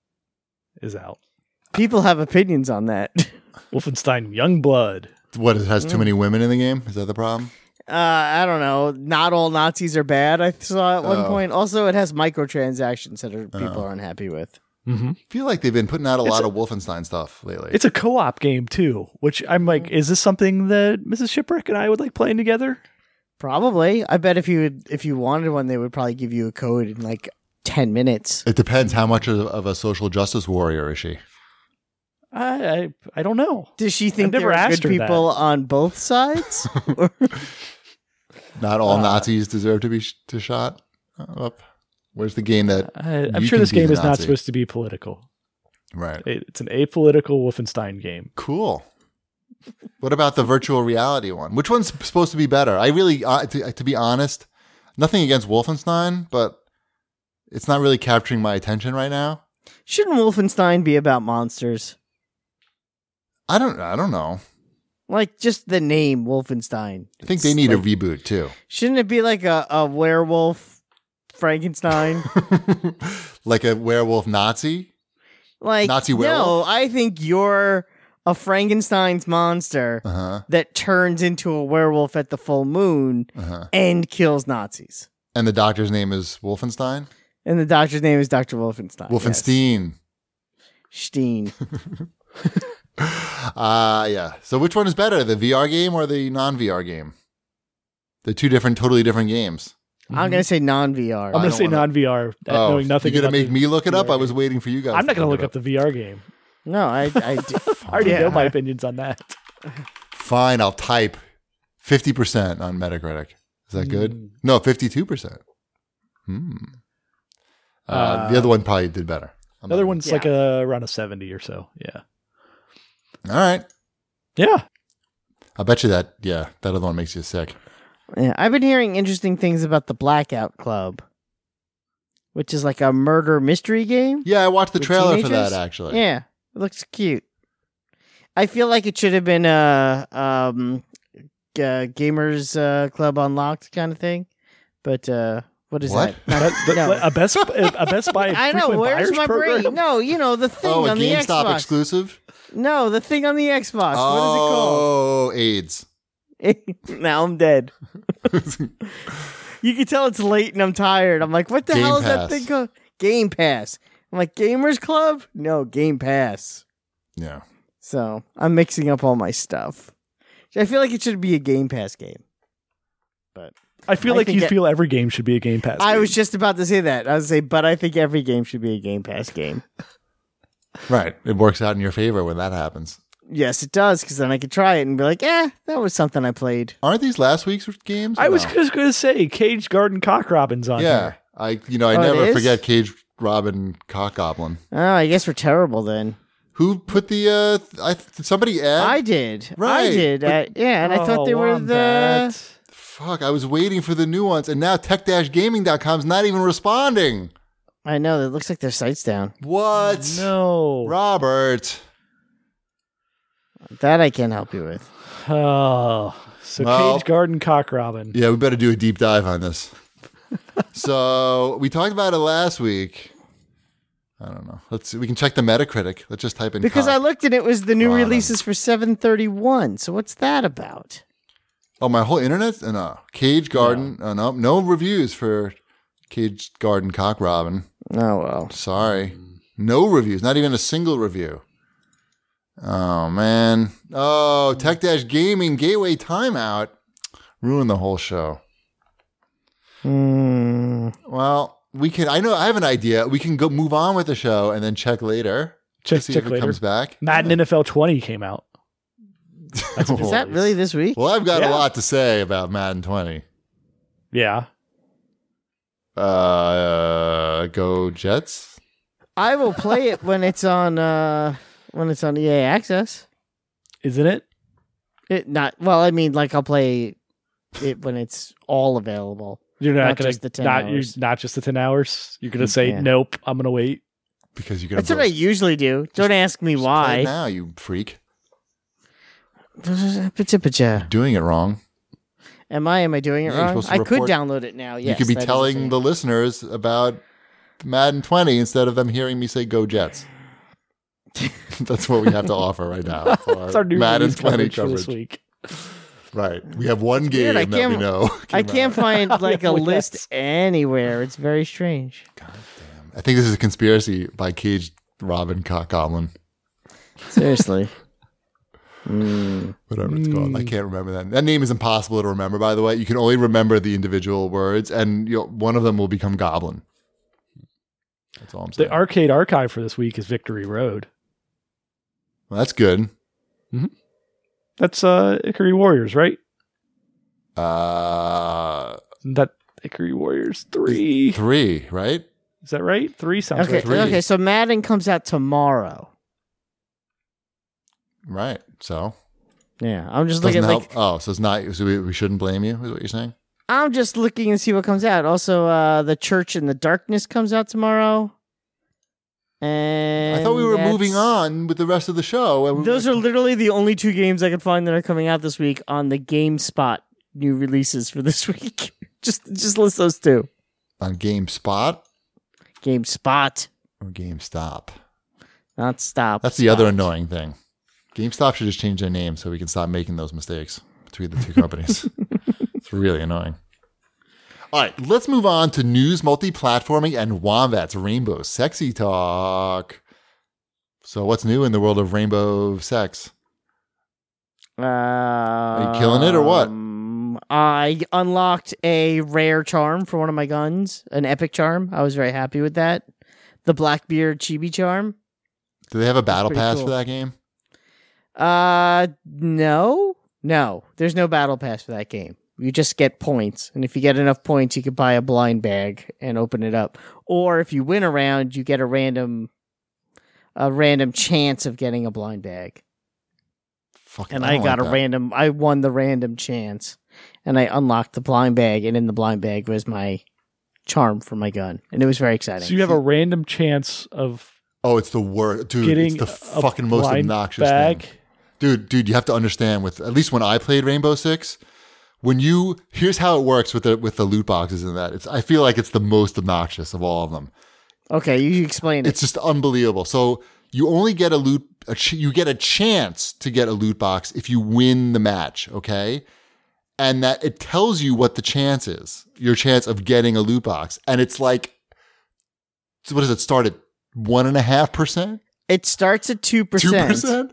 is out. People have opinions on that. Wolfenstein Youngblood. What, it has too many women in the game? Is that the problem? I don't know. Not all Nazis are bad, I saw at one Oh. point. Also, it has microtransactions that people are unhappy with. Mm-hmm. I feel like they've been putting out a lot of Wolfenstein stuff lately. It's a co-op game too, which I'm like, is this something that Mrs. Shipwreck and I would like playing together? Probably. I bet if you wanted one, they would probably give you a code in like 10 minutes. It depends how much of a social justice warrior is she. I don't know. Does she think I've never there are asked good her that. people on both sides? Not all Nazis deserve to be shot up. Where's the game that... I'm you sure can this be game the is not Nazi? supposed to be political. Right. It's an apolitical Wolfenstein game. Cool. What about the virtual reality one? Which one's supposed to be better? I really, to be honest, nothing against Wolfenstein, but it's not really capturing my attention right now. Shouldn't Wolfenstein be about monsters? I don't know. Like just the name Wolfenstein. I think they need a reboot too. Shouldn't it be like a werewolf Frankenstein? Like a werewolf Nazi? Like Nazi No, werewolf? I think you're a Frankenstein's monster Uh-huh. that turns into a werewolf at the full moon Uh-huh. and kills Nazis. And the doctor's name is Wolfenstein? And the doctor's name is Dr. Wolfenstein. Wolfenstein. Yes. Steen. Yeah. So which one is better, the VR game or the non-VR game? They're two totally different games. I'm going to say non-VR. I'm going to don't say wanna- non-VR, knowing nothing. You're going to about make me look it up? VR I was game. waiting for you guys. I'm not going to look look up the VR game. No, I do. I already Yeah. know my opinions on that. Fine, I'll type 50% on Metacritic. Is that good? No, 52%. The other one probably did better. The other one's Yeah. like around a 70 or so. Yeah. All right. Yeah. I bet you that other one makes you sick. Yeah, I've been hearing interesting things about the Blackout Club, which is like a murder mystery game. Yeah, I watched the With trailer for teenagers? that, actually. Yeah, it looks cute. I feel like it should have been a gamers club unlocked kind of thing, but what is What? that? No. A Best Buy I know. frequent Where's buyers my program? brain? No, the thing Oh, a on the GameStop Xbox. exclusive? No, the thing on the Xbox. Oh, AIDS. What is it called? Now I'm dead. You can tell it's late and I'm tired. I'm like, what the Game hell is that Pass. thing called? Game Pass. I'm like, Gamers Club? No, Game Pass. Yeah. So I'm mixing up all my stuff. I feel like it should be a Game Pass game. But I feel I like think you that- feel every game should be a Game Pass. I game. was just about to say that. I was say, but I think every game should be a Game Pass game. Right. It works out in your favor when that happens. Yes, it does, because then I could try it and be like, that was something I played. Aren't these last week's games? or I was no? just going to say Cage Garden Cock Robin's on Yeah. here. I Oh, it never is? forget Cage Robin Cock Goblin. Oh, I guess we're terrible then. Who put the did somebody add? I did. I Right, did. but- And I thought they were Wombat. Fuck, I was waiting for the new ones, and now tech-gaming.com's not even responding. I know, it looks like their site's down. What? No. Robert. That I can't help you with. Oh. So Well- Cage Garden Cock Robin. Yeah, we better do a deep dive on this. So we talked about it last week. I don't know. Let's see. We can check the Metacritic. Let's just type in Because cock. I looked and it was the new Robin. releases for 7/31. So what's that about? Oh, my whole internet? No. Cage Garden. No reviews for Cage Garden Cock Robin. Oh, well. Sorry. No reviews. Not even a single review. Oh, man. Oh, Tech-Gaming Gateway Timeout. Ruined the whole show. Well, we can. I have an idea. We can go move on with the show and then check later. Check See if it later. comes back. Madden NFL 20 came out. That's Is that really this week? Well, I've got a Yeah. lot to say about Madden 20. Yeah. Go Jets. I will play it when it's on EA Access. Isn't it? I'll play it when it's all available. You're Not not going just the 10 to hours. not just the 10 hours. You're going to say Yeah. nope. I'm going to wait. Because you're gonna. That's what I usually do. Don't ask me Play it why. now, you freak. Am Doing it wrong. I doing it Yeah, you're wrong? supposed to I could report- download it now. Yes, you could be that is a telling shame. the listeners about Madden 20 instead of them hearing me say "Go Jets." That's what we have to offer right now. For That's our new Madden release 20 coverage for this coverage. week. Right. We have one game weird, I that we can't- know. I came can't out. find like a Yes. list anywhere. It's very strange. I think this is a conspiracy by Cage Robin Cock Goblin. Seriously. Whatever it's called. I can't remember that. That name is impossible to remember, by the way. You can only remember the individual words, and one of them will become Goblin. That's all I'm saying. The arcade archive for this week is Victory Road. Well, that's good. That's Hickory Warriors, right? Isn't that Hickory Warriors 3? 3, right? Is that right? 3 sounds Okay. right. Three. Okay. So Madden comes out tomorrow. Right. So Yeah. I'm just doesn't looking help. like Oh, so it's not. So we shouldn't blame you. Is what you're saying? I'm just looking and see what comes out. Also, The Church in the Darkness comes out tomorrow. And I thought we were that's- moving on with the rest of the show. and we- Those are literally the only 2 games I could find that are coming out this week on the GameSpot new releases for this week. just list those 2. on GameSpot GameSpot, or GameStop. not Stop. That's the other Spot. annoying thing. GameStop should just change their name so we can stop making those mistakes between the two companies. It's really annoying. All right, let's move on to news, multi-platforming, and Wombat's Rainbow Sexy Talk. So what's new in the world of rainbow sex? Are you killing it or what? I unlocked a rare charm for one of my guns, an epic charm. I was very happy with that. The Blackbeard Chibi charm. Do they have a battle pretty pass cool. for that game? No. There's no battle pass for that game. You just get points, and if you get enough points, you can buy a blind bag and open it up. Or if you win a round, you get a random chance of getting a blind bag. Fuck, And I I don't got like a that. random. I won the random chance, and I unlocked the blind bag. And in the blind bag was my charm for my gun, and it was very exciting. So you have a random chance of Oh, it's the worst, dude. getting It's the a fucking most blind obnoxious bag. thing. Dude, you have to understand. With at least when I played Rainbow Six, here's how it works with the loot boxes and that. I feel like it's the most obnoxious of all of them. Okay, you explain it. It's just unbelievable. So you only get you get a chance to get a loot box if you win the match, okay? And that it tells you what the chance is, your chance of getting a loot box. And it's like, so what does it start at? 1.5%? It starts at 2%. 2%?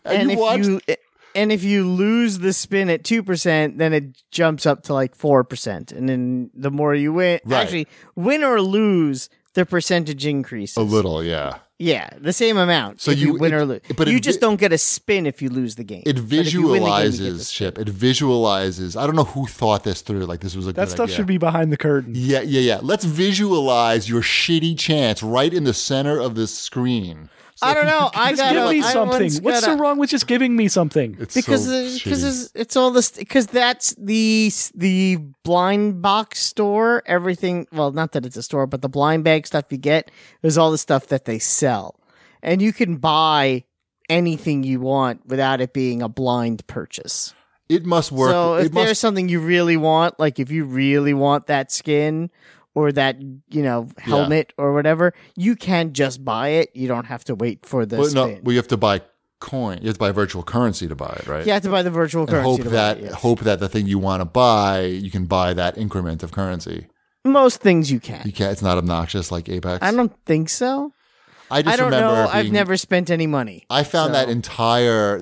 And if you lose the spin at 2%, then it jumps up to like 4%. And then the more you win, Right. actually, win or lose, the percentage increases. A little, yeah. Yeah, the same amount. So if you you- win it- or lose. but You it just vi- don't get a spin if you lose the game. It But if you win the game, you get the visualizes, spin. Chip. It visualizes. I don't know who thought this through. Like this was a that good stuff idea. should be behind the curtain. Yeah. Let's visualize your shitty chance right in the center of this screen. So I don't know. I Just got give me something. What's so wrong with just giving me something? It's because so shitty. it's all this because that's the blind box store. Everything, well, not that it's a store, but the blind bag stuff you get is all the stuff that they sell, and you can buy anything you want without it being a blind purchase. It must work. So if it must, there's something you really want, like if you really want that skin or that helmet or whatever, you can just buy it. You don't have to wait for the but no, spin. well, you have to buy coin. You have to buy virtual currency to buy it, right? You have to buy the virtual And currency. hope to buy that it, yes. hope that the thing you want to buy, you can buy that increment of currency. Most things you can. You can't. It's not obnoxious like Apex. I don't think so. I just I don't remember know. I've being- never spent any money. I found So- that entire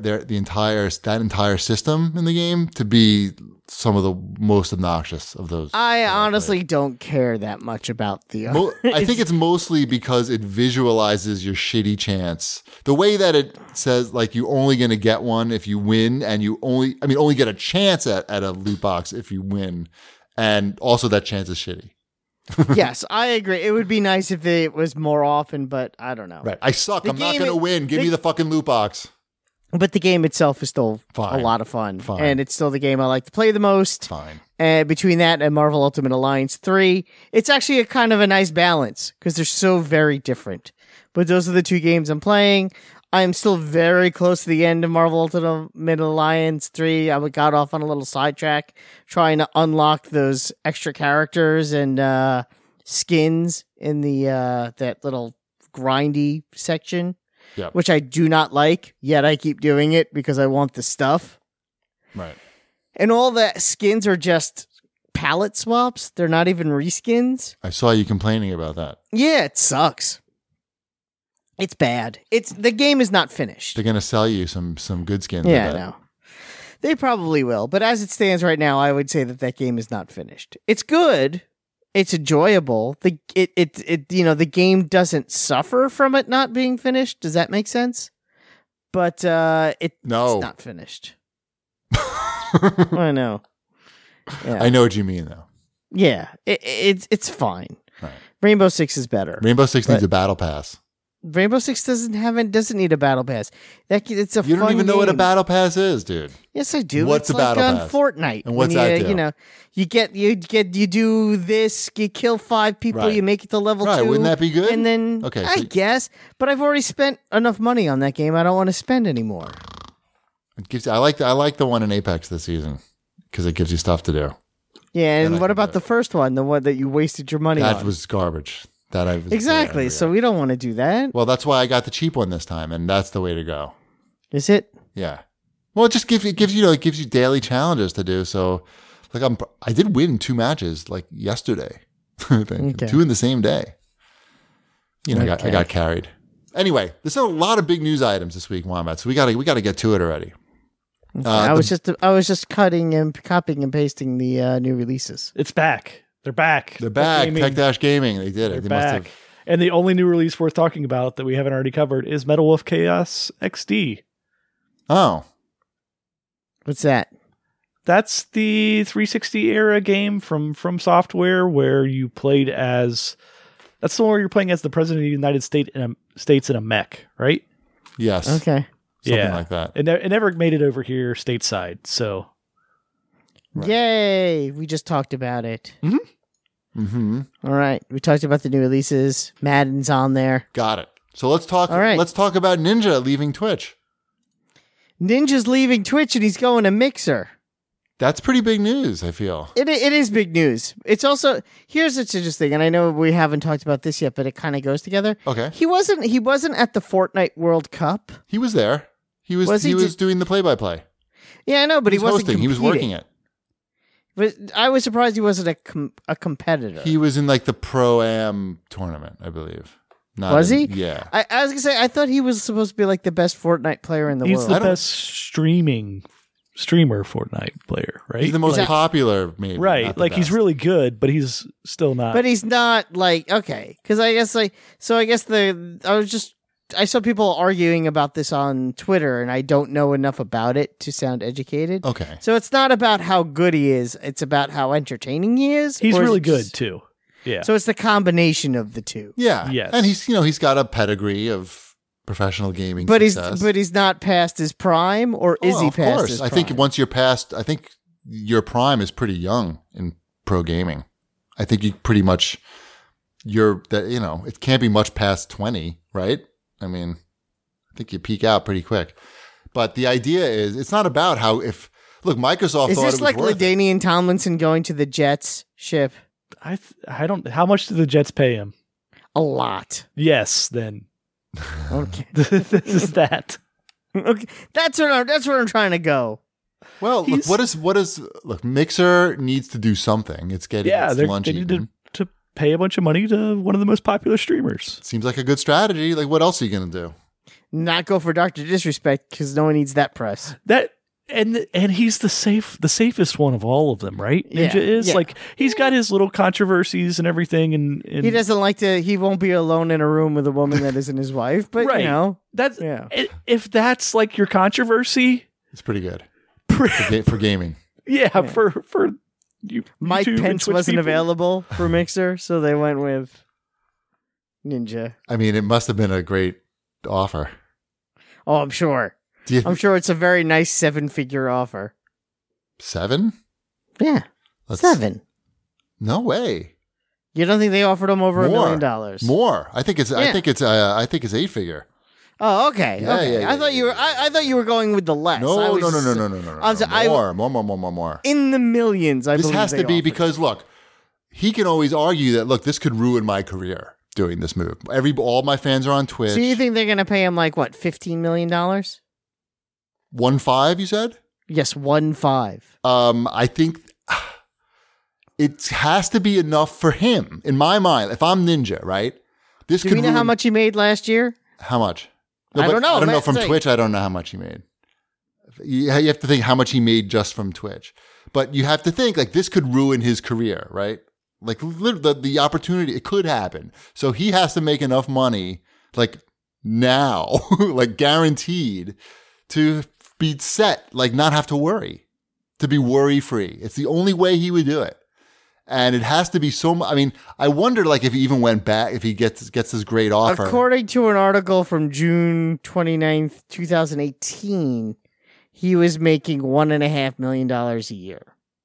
system in the game to be some of the most obnoxious of those. I that honestly don't care that much about the. I think it's mostly because it visualizes your shitty chance. The way that it says, like, you're only going to get one if you win, and you only get a chance at a loot box if you win, and also that chance is shitty. Yes, I agree. It would be nice if it was more often, but I don't know. Right? I suck. The I'm not game- going to win. Give me the fucking loot box. But the game itself is still Fine. a lot of fun, Fine. and it's still the game I like to play the most. Fine. And between that and Marvel Ultimate Alliance 3, it's actually a kind of a nice balance because they're so very different. But those are the two games I'm playing. I'm still very close to the end of Marvel Ultimate Alliance 3. I got off on a little sidetrack trying to unlock those extra characters and skins in the that little grindy section, Yep. which I do not like, yet I keep doing it because I want the stuff. Right. And all the skins are just palette swaps. They're not even reskins. I saw you complaining about that. Yeah, it sucks. It's bad. The game is not finished. They're going to sell you some good skins. I Yeah, bet. no. They probably will, but as it stands right now, I would say that game is not finished. It's good. It's enjoyable. The game doesn't suffer from it not being finished. Does that make sense? But it's No. not finished. I know. Yeah. I know what you mean, though. Yeah, it's fine. Right. Rainbow Six is better. Rainbow Six needs But- a battle pass. Rainbow Six doesn't need a battle pass. It's a You don't fun even know what a game. battle pass is, dude. Yes, I do. What's it's a battle like on pass? Fortnite. And what's when that you, do? you do this, you kill 5 people, Right. you make it to level Right, 2. wouldn't that be good? And then Okay, I so- guess, but I've already spent enough money on that game. I don't want to spend anymore. It gives. I like the one in Apex this season because it gives you stuff to do. Yeah, Then and I what can about do the first one, the one that you wasted your money That on? was garbage. That I was Exactly. yeah. So we don't want to do that. Well, that's why I got the cheap one this time, and that's the way to go. Is it? Yeah. Well, it just gives you daily challenges to do. So, like I did win 2 matches like yesterday. I think Okay. 2 in the same day. You know, I Okay. got carried. Anyway, there's a lot of big news items this week, Wombat. So we gotta get to it already. I was just copying and pasting the new releases. It's back. They're back. They're back. Gaming. Tech Dash Gaming. They did They're it. They back. must have. And the only new release worth talking about that we haven't already covered is Metal Wolf Chaos XD. Oh, What's that? That's the 360 era game from Software where you played as. That's the one where you're playing as the president of the United States in a mech, right? yes. Okay. Something like that. It never made it over here stateside, so Right. Yay! We just talked about it. Mm-hmm. All right, we talked about the new releases. Madden's on there. Got it. So let's talk. All right. Let's talk about Ninja leaving Twitch. Ninja's leaving Twitch and he's going to Mixer. That's pretty big news, I feel. It is big news. It's also here's what's interesting, and I know we haven't talked about this yet, but it kind of goes together. Okay. He wasn't at the Fortnite World Cup. He was there. He was Was he doing the play-by-play. Yeah, I know, but he wasn't hosting. He was competing. working it. But I was surprised he wasn't a competitor. He was in like the Pro-Am tournament, I believe. Not Was in- he? Yeah. I was gonna say I thought he was supposed to be like the best Fortnite player in the he's world. the best streamer Fortnite player, right? He's the most Is that- popular, maybe. right. not the Like he's best. really good, but he's still not. But he's not like okay, because I guess I saw people arguing about this on Twitter, and I don't know enough about it to sound educated. Okay. So it's not about how good he is; it's about how entertaining he is. he's or is really it good just- too. Yeah. So it's the combination of the two. Yeah. Yes. And he's got a pedigree of professional gaming But success. he's not past his prime, or is Oh, he of past course. his I prime? think once you're past, I think your prime is pretty young in pro gaming. I think you pretty much it can't be much past 20, right? I mean, I think you peak out pretty quick. But the idea is, it's not about Microsoft Is thought this it was like worth it. LaDainian Tomlinson going to the Jets ship? I don't. How much do the Jets pay him? A lot. Yes. Then Okay. this is that. Okay, that's where I'm trying to go. Well, look, He's- Mixer needs to do something. It's getting Yeah, its they lunch need eaten. to pay a bunch of money to one of the most popular streamers. Seems like a good strategy. Like, what else are you going to do? Not go for Dr. Disrespect because no one needs that press. That and he's the safest one of all of them, right? Yeah, Ninja is yeah. like he's got his little controversies and everything, and He doesn't like to. He won't be alone in a room with a woman that isn't his wife. But Right. you know, That's Yeah. if that's like your controversy, It's pretty good for gaming. yeah, for you. Mike YouTube and Pence Twitch wasn't people. available for Mixer, so they went with Ninja. I mean, it must have been a great offer. Oh, I'm sure. Do you I'm sure it's a very nice 7-figure offer. 7? Yeah, Let's- 7. No way. You don't think they offered him over $1 More. million? More. I think it's. I Yeah. think it's 8-figure. Oh, okay. Yeah, okay. yeah, I thought yeah, you were. yeah. I thought you were going with the less. No, I was no, just- no. I was- I- More. In the millions, I This believe has they to be offered. because look, he can always argue that look, this could ruin my career doing this move. All my fans are on Twitch. So you think they're going to pay him like what, $15 million? 1.5, you said? Yes, 1.5. I think it has to be enough for him. In my mind, if I'm Ninja, right? This Do could we know how ruin- much he made last year? How much? I but don't know. I don't know Let's from see. Twitch. I don't know how much he made. You have to think how much he made just from Twitch. But you have to think like this could ruin his career, right? Like the opportunity, it could happen. So he has to make enough money, like now, like guaranteed, to be set, like not have to worry, to be worry free. It's the only way he would do it. And it has to be so. I mean, I wonder, like, if he even went back, if he gets this great offer. According to an article from June 29th, 2018, he was making $1.5 million a year.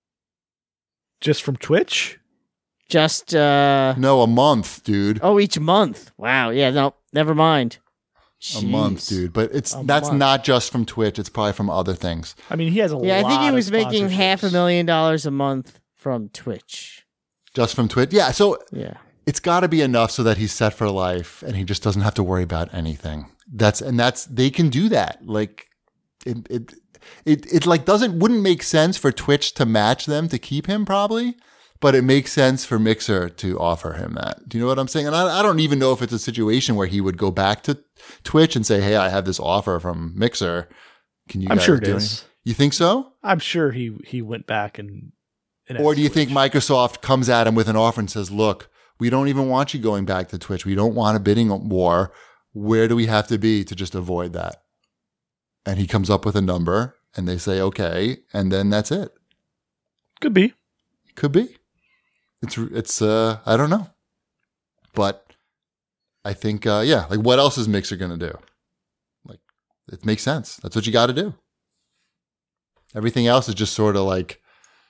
Just from Twitch? Just, No, a month, dude. each month. Wow. Yeah, no, never mind. A month, Jeez. dude. But that's month. not just from Twitch. It's probably from other things. I mean, he has a lot. Yeah, I think he was of making sponsorships. $500,000 a month from Twitch. Just from Twitch. Yeah. So Yeah. it's got to be enough so that he's set for life and he just doesn't have to worry about anything. They can do that. Like it like wouldn't make sense for Twitch to match them to keep him probably, but it makes sense for Mixer to offer him that. Do you know what I'm saying? And I don't even know if it's a situation where he would go back to Twitch and say, "Hey, I have this offer from Mixer. Can you?" I'm guys sure it do is. anything?" You think so? I'm sure he went back and Or do you asked think Twitch. Microsoft comes at him with an offer and says, "Look, we don't even want you going back to Twitch. We don't want a bidding war. Where do we have to be to just avoid that?" And he comes up with a number and they say, "Okay." And then that's it. Could be. Could be. It's I don't know. But I think, yeah, like what else is Mixer going to do? Like it makes sense. That's what you got to do. Everything else is just sort of like,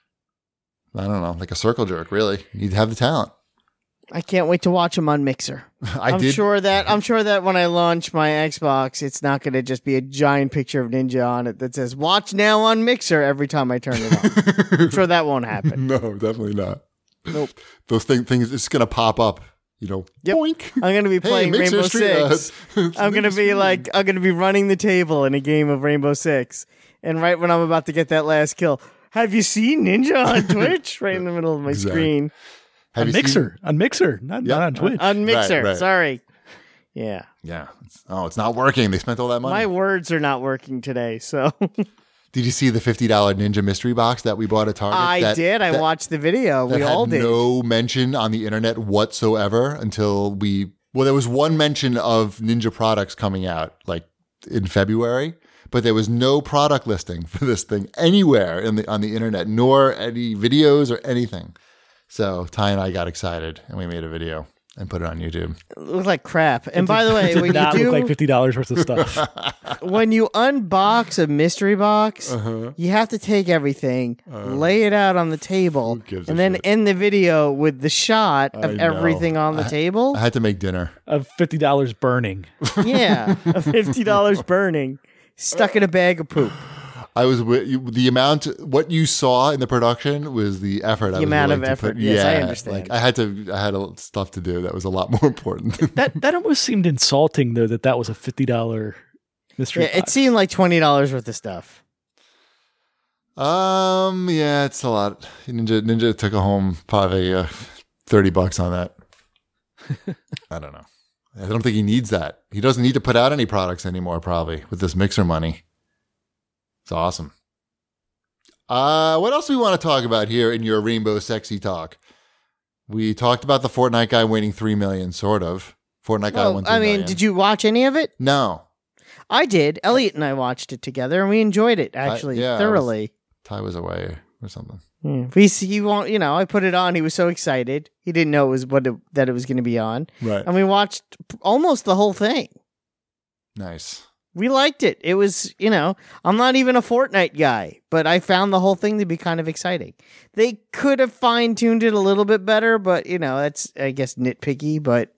I don't know, like a circle jerk, really. You need to have the talent. I can't wait to watch him on Mixer. I'm sure that when I launch my Xbox, it's not going to just be a giant picture of Ninja on it that says "Watch now on Mixer" every time I turn it on. I'm sure that won't happen. No, definitely not. Nope. Those things, it's going to pop up, Yep. boink. I'm going to be playing Mixer Rainbow Street, Six. I'm going to be I'm going to be running the table in a game of Rainbow Six, and right when I'm about to get that last kill, have you seen Ninja on Twitch? Right in the middle of my Exactly. screen. Have On you Mixer, not on Twitch. On Mixer. right. Sorry. Yeah. Yeah. It's not working. They spent all that money. My words are not working today, so Did you see the $50 Ninja mystery box that we bought at Target? I did. I watched the video. That We all had did. no mention on the internet whatsoever until there was one mention of Ninja products coming out like in February, but there was no product listing for this thing anywhere on the internet, nor any videos or anything. So Ty and I got excited and we made a video and put it on YouTube. It looked like crap. And by the way, Did when not you look do, like $50 worth of stuff. when you unbox a mystery box, you have to take everything, lay it out on the table, gives a and then shit? end the video with the shot of I know. everything on the table. I had to make dinner. Of $50 burning. Yeah, $50 burning, stuck in a bag of poop. I was the amount. What you saw in the production was the effort. The amount of effort. Yes, I understand. Like I had stuff to do that was a lot more important. That almost seemed insulting, though, that was a $50 mystery Yeah, it box. seemed like $20 worth of stuff. Yeah, it's a lot. Ninja took home probably $30 on that. I don't know. I don't think he needs that. He doesn't need to put out any products anymore. Probably with this Mixer money. It's awesome. What else do we want to talk about here in your Rainbow Sexy Talk? We talked about the Fortnite guy winning $3 million, sort of. Fortnite guy won $3 million. did you watch any of it? No. I did. Elliot and I watched it together, and we enjoyed it actually yeah, I was- thoroughly. Ty was away or something. I put it on. He was so excited. He didn't know that it was going to be on, Right. and we watched almost the whole thing. Nice. We liked it. It was, I'm not even a Fortnite guy, but I found the whole thing to be kind of exciting. They could have fine-tuned it a little bit better, but, that's, I guess, nitpicky, but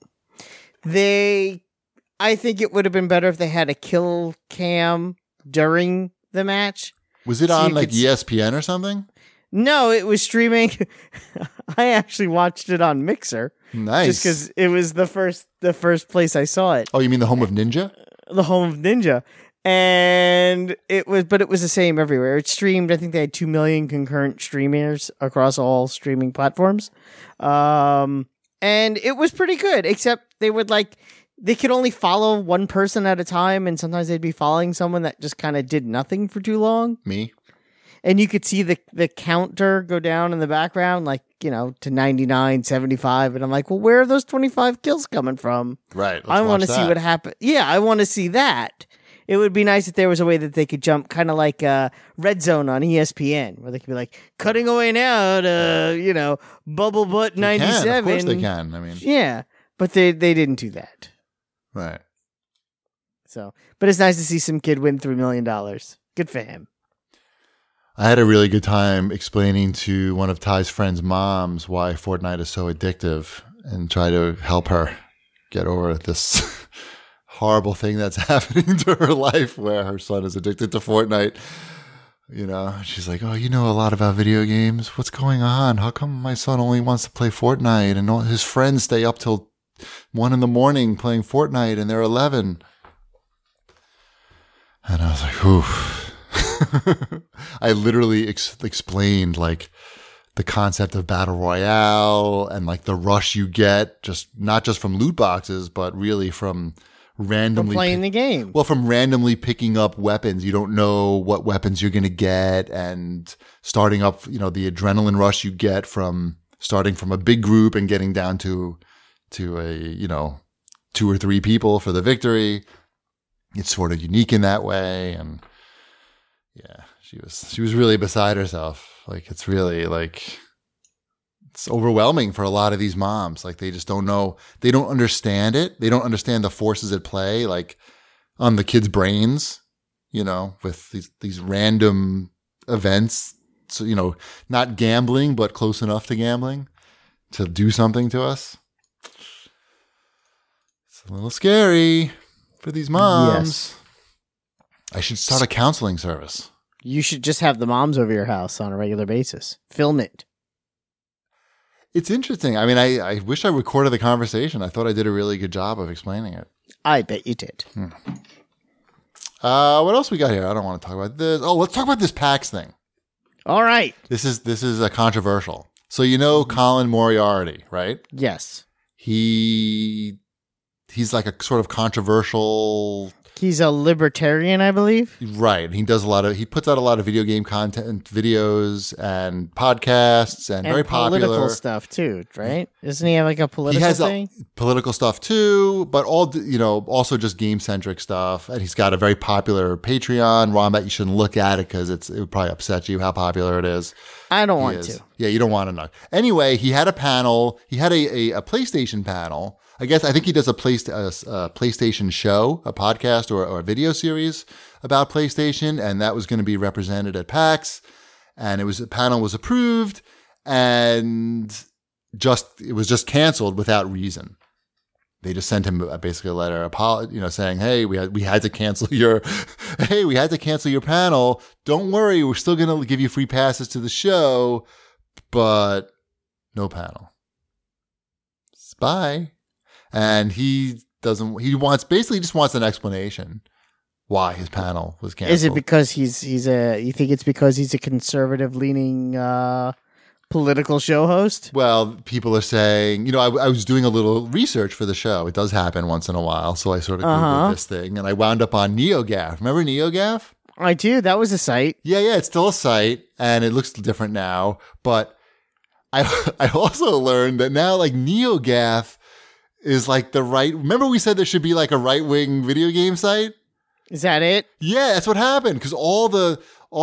I think it would have been better if they had a kill cam during the match. Was it So on you like could ESPN or something? No, it was streaming. I actually watched it on Mixer. Nice. Just because it was the first place I saw it. Oh, you mean the home of Ninja? The home of Ninja. And it was the same everywhere. It streamed, I think they had 2 million concurrent streamers across all streaming platforms. And it was pretty good, except they could only follow one person at a time, and sometimes they'd be following someone that just kind of did nothing for too long. Me? And you could see the counter go down in the background, to 99, 75. And I'm like, well, where are those 25 kills coming from? Right. I want to see what happened. Yeah, I want to see that. It would be nice if there was a way that they could jump kind of like Red Zone on ESPN, where they could be like, cutting away now to, Bubble Butt 97. Of course they can. I mean, Yeah, but they didn't do that. right. So, but it's nice to see some kid win $3 million. Good for him. I had a really good time explaining to one of Ty's friends' moms why Fortnite is so addictive and try to help her get over this horrible thing that's happening to her life where her son is addicted to Fortnite. She's like, oh, you know a lot about video games. What's going on? How come my son only wants to play Fortnite and all his friends stay up till 1 a.m. playing Fortnite and they're 11? And I was like, oof. I literally explained like the concept of battle royale and like the rush you get, just not just from loot boxes, but really from randomly playing the game. Well, from randomly picking up weapons. You don't know what weapons you're going to get, and starting up, the adrenaline rush you get from starting from a big group and getting down to a, 2 or 3 people for the victory. It's sort of unique in that way. And yeah, she was really beside herself. Like, it's really like, it's overwhelming for a lot of these moms. Like, they just don't know. They don't understand it. They don't understand the forces at play, like on the kids' brains, with these random events. So, not gambling, but close enough to gambling to do something to us. It's a little scary for these moms. Yes. I should start a counseling service. You should just have the moms over your house on a regular basis. Film it. It's interesting. I mean, I wish I recorded the conversation. I thought I did a really good job of explaining it. I bet you did. What else we got here? I don't want to talk about this. Oh, let's talk about this PAX thing. All right. This is a controversial. So Colin Moriarty, right? Yes. He's like a sort of controversial. He's a libertarian, I believe. Right. He puts out a lot of video game content, videos and podcasts, and very popular. Political stuff too, right? Doesn't he have like a political thing? Political stuff too, but also just game centric stuff. And he's got a very popular Patreon. Wombat, you shouldn't look at it because it would probably upset you how popular it is. I don't want to. Yeah, you don't want to know. Anyway, he had a panel. He had a PlayStation panel. I think he does a PlayStation show, a podcast or a video series about PlayStation, and that was going to be represented at PAX. And the panel was approved, and it was just canceled without reason. They just sent him basically a letter, saying, "Hey, we had to cancel your panel. Don't worry, we're still going to give you free passes to the show, but no panel. Bye." And he basically just wants an explanation why his panel was canceled. Is it because you think it's because he's a conservative leaning political show host? Well, people are saying, I was doing a little research for the show. It does happen once in a while. So I sort of Googled this thing, and I wound up on NeoGAF. Remember NeoGAF? I do. That was a site. Yeah, it's still a site, and it looks different now. But I also learned that now, like, NeoGAF is like remember we said there should be like a right-wing video game site? Is that it? Yeah, that's what happened. Because all the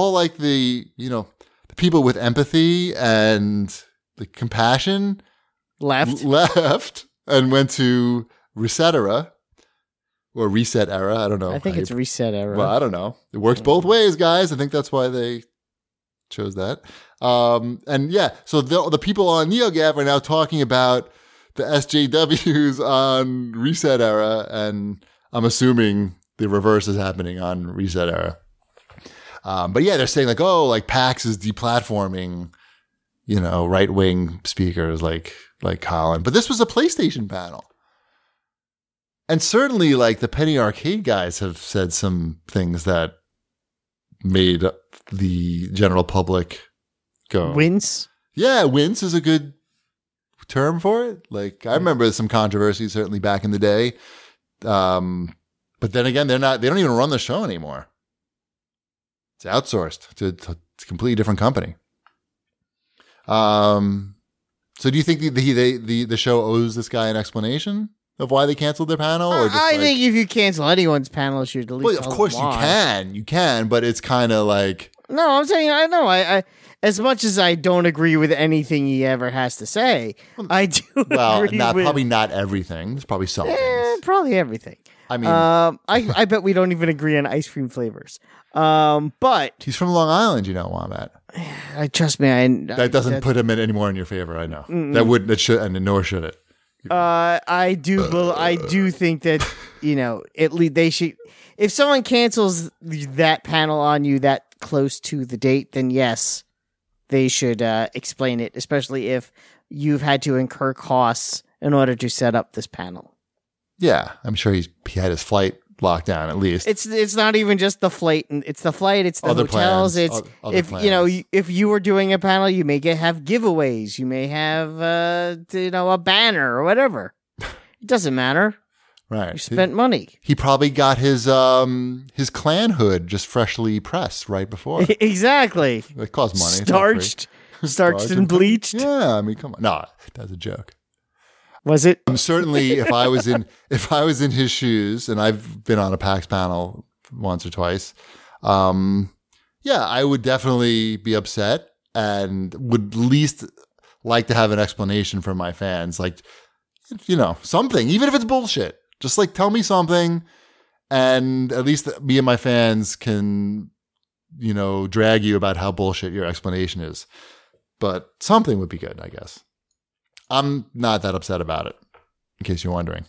people with empathy and the compassion left and went to Reset Era or Reset Era. I don't know. I think it's Reset Era. Well, I don't know. It works both ways, guys. I think that's why they chose that. And yeah, so the people on NeoGAF are now talking about the SJWs on Reset Era, and I'm assuming the reverse is happening on Reset Era. But yeah, they're saying like PAX is deplatforming, right-wing speakers like Colin. But this was a PlayStation panel. And certainly like the Penny Arcade guys have said some things that made the general public go. Wince? Yeah, wince is a good term for it. Like, I remember some controversy certainly back in the day. But then again, they don't even run the show anymore. It's outsourced to a completely different company. So do you think the show owes this guy an explanation of why they canceled their panel? Or I think if you cancel anyone's panel, you should at least of course you can, but it's kind of like... No, I'm saying, I know, I as much as I don't agree with anything he ever has to say, I do agree with... probably not everything. There's probably some things. Probably everything. I mean... I bet we don't even agree on ice cream flavors. But... He's from Long Island, Wombat. Trust me, that doesn't put him any more in your favor, I know. That should, and nor should it. I do think that, at least they should... If someone cancels that panel on you that close to the date, then yes, they should explain it, especially if you've had to incur costs in order to set up this panel. Yeah, I'm sure he had his flight lockdown at least. It's not even just the flight, and it's the flight. It's the Other hotels. plans, It's other if plans. if you were doing a panel, you may have giveaways. You may have a banner or whatever. It doesn't matter. Right. You spent money. He probably got his clan hood just freshly pressed right before. Exactly. It costs money. It's not free. Starched and bleached. Yeah, I mean, come on. No, that's a joke. Was it? Certainly, if I was in his shoes, and I've been on a PAX panel once or twice, yeah, I would definitely be upset and would least like to have an explanation from my fans, like, something, even if it's bullshit. Just like tell me something, and at least me and my fans can, drag you about how bullshit your explanation is. But something would be good, I guess. I'm not that upset about it, in case you're wondering.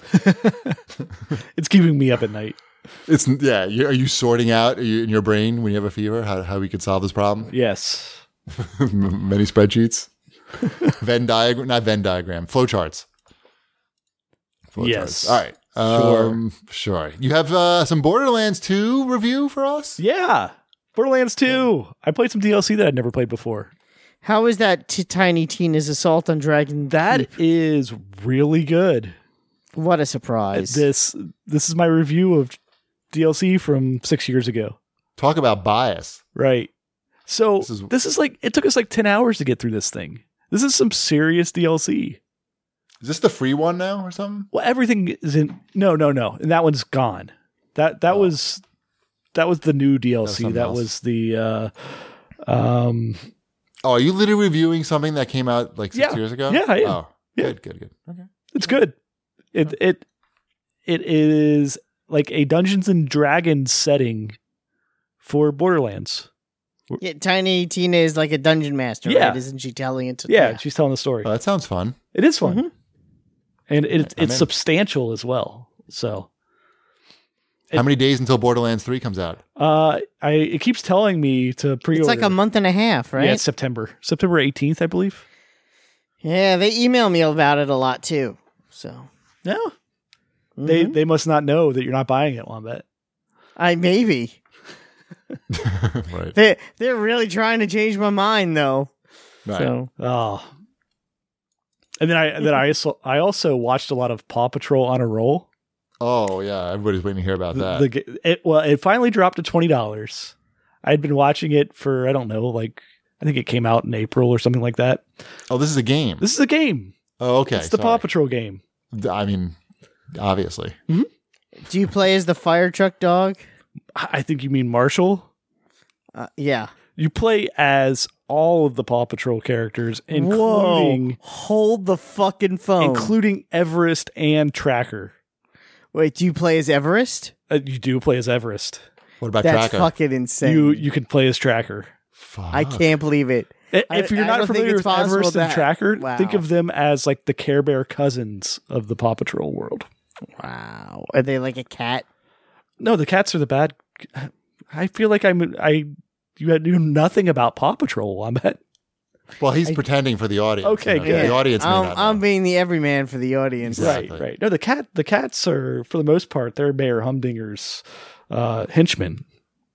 It's keeping me up at night. Are you sorting out in your brain when you have a fever how we could solve this problem? Yes. Many spreadsheets, not Venn diagram, flowcharts. Yes. All right. Sure. You have some Borderlands 2 review for us? Yeah. Borderlands 2. I played some DLC that I'd never played before. How is that Tiny Tina's Assault on Dragon? That is really good. What a surprise. This is my review of DLC from 6 years ago. Talk about bias. Right. So This is it took us like 10 hours to get through this thing. This is some serious DLC. Is this the free one now or something? Well, everything is in. No. And that one's gone. That was the new DLC. That was the, Oh, are you literally reviewing something that came out like 6 years ago? Yeah, I am. Oh, Yeah. Good. Okay. It's good. It is like a Dungeons and Dragons setting for Borderlands. Yeah, Tiny Tina is like a dungeon master, Yeah. right? Isn't she telling it to? Yeah, she's telling the story. Oh, that sounds fun. It is fun, Mhm. and I'm it's in. substantial as well. So, How many days until Borderlands 3 comes out? it keeps telling me to pre-order. It's like a month and a half, right? Yeah, it's September 18th, I believe. Yeah, they email me about it a lot too. So Yeah, mhm. they must not know that you're not buying it. Wombat. I maybe Right. they're really trying to change my mind though. Right. So Oh, and then I also watched a lot of Paw Patrol on a roll. Oh, yeah. Everybody's waiting to hear about that. It finally dropped to $20. I'd been watching it for, I don't know, like, I think it came out in April or something like that. Oh, this is a game. This is a game. Oh, okay. It's the Paw Patrol game. I mean, obviously. do you play as the fire truck dog? I think you mean Marshall. Yeah. You play as all of the Paw Patrol characters, including Hold the fucking phone. including Everest and Tracker. Wait, do you play as Everest? You do play as Everest. What about That's Tracker? fucking insane. You can play as Tracker. Fuck. I can't believe it. If you're I not don't think familiar it's with possible Everest and that- Tracker, Wow. think of them as like the Care Bear cousins of the Paw Patrol world. Wow. Are they like a cat? No, the cats are the bad. I feel like you know nothing about Paw Patrol. I bet. Well, he's pretending for the audience. Okay, good. The audience may not know. I'm being the everyman for the audience. Exactly. Right. No, the cats are, for the most part, they're Mayor Humdinger's henchmen.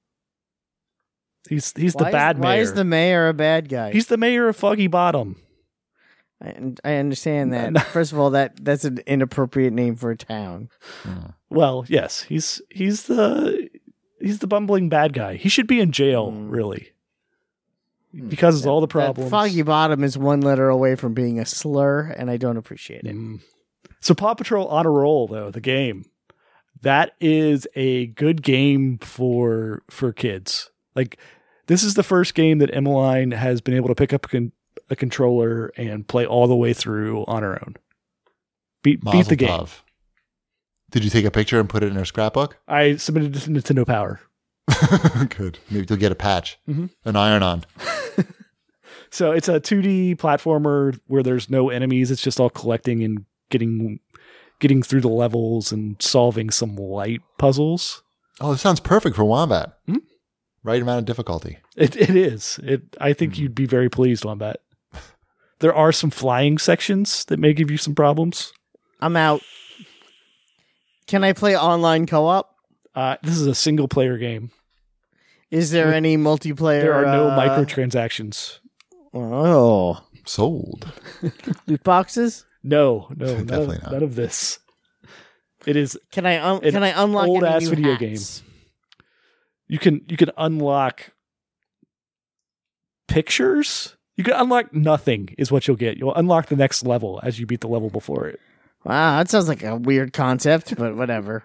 He's the bad mayor. Why is the mayor a bad guy? He's the mayor of Foggy Bottom. I understand that. First of all, that's an inappropriate name for a town. Well, yes, he's the bumbling bad guy. He should be in jail, really, because of all the problems. That Foggy Bottom is one letter away from being a slur, and I don't appreciate it. So Paw Patrol on a roll, though, the game. That is a good game for kids. Like, this is the first game that Emmeline has been able to pick up a controller and play all the way through on her own. Beat the Mazel game. tov. Did you take a picture and put it in her scrapbook? I submitted it to Nintendo Power. Good. Maybe you'll get a patch, Mhm. an iron-on. So it's a 2D platformer where there's no enemies. It's just all collecting and getting through the levels and solving some light puzzles. Oh, this sounds perfect for Wombat. Hmm? Right amount of difficulty. It is. I think you'd be very pleased on that. There are some flying sections that may give you some problems. I'm out. Can I play online co-op? This is a single player game. Is there any multiplayer? There are no microtransactions. Oh, Sold. loot boxes. No, Definitely not. none of this. It is Can I unlock old any ass new video hats? you can unlock pictures. You can unlock nothing is what you'll get. You'll unlock the next level as you beat the level before it. Wow, that sounds like a weird concept, but whatever.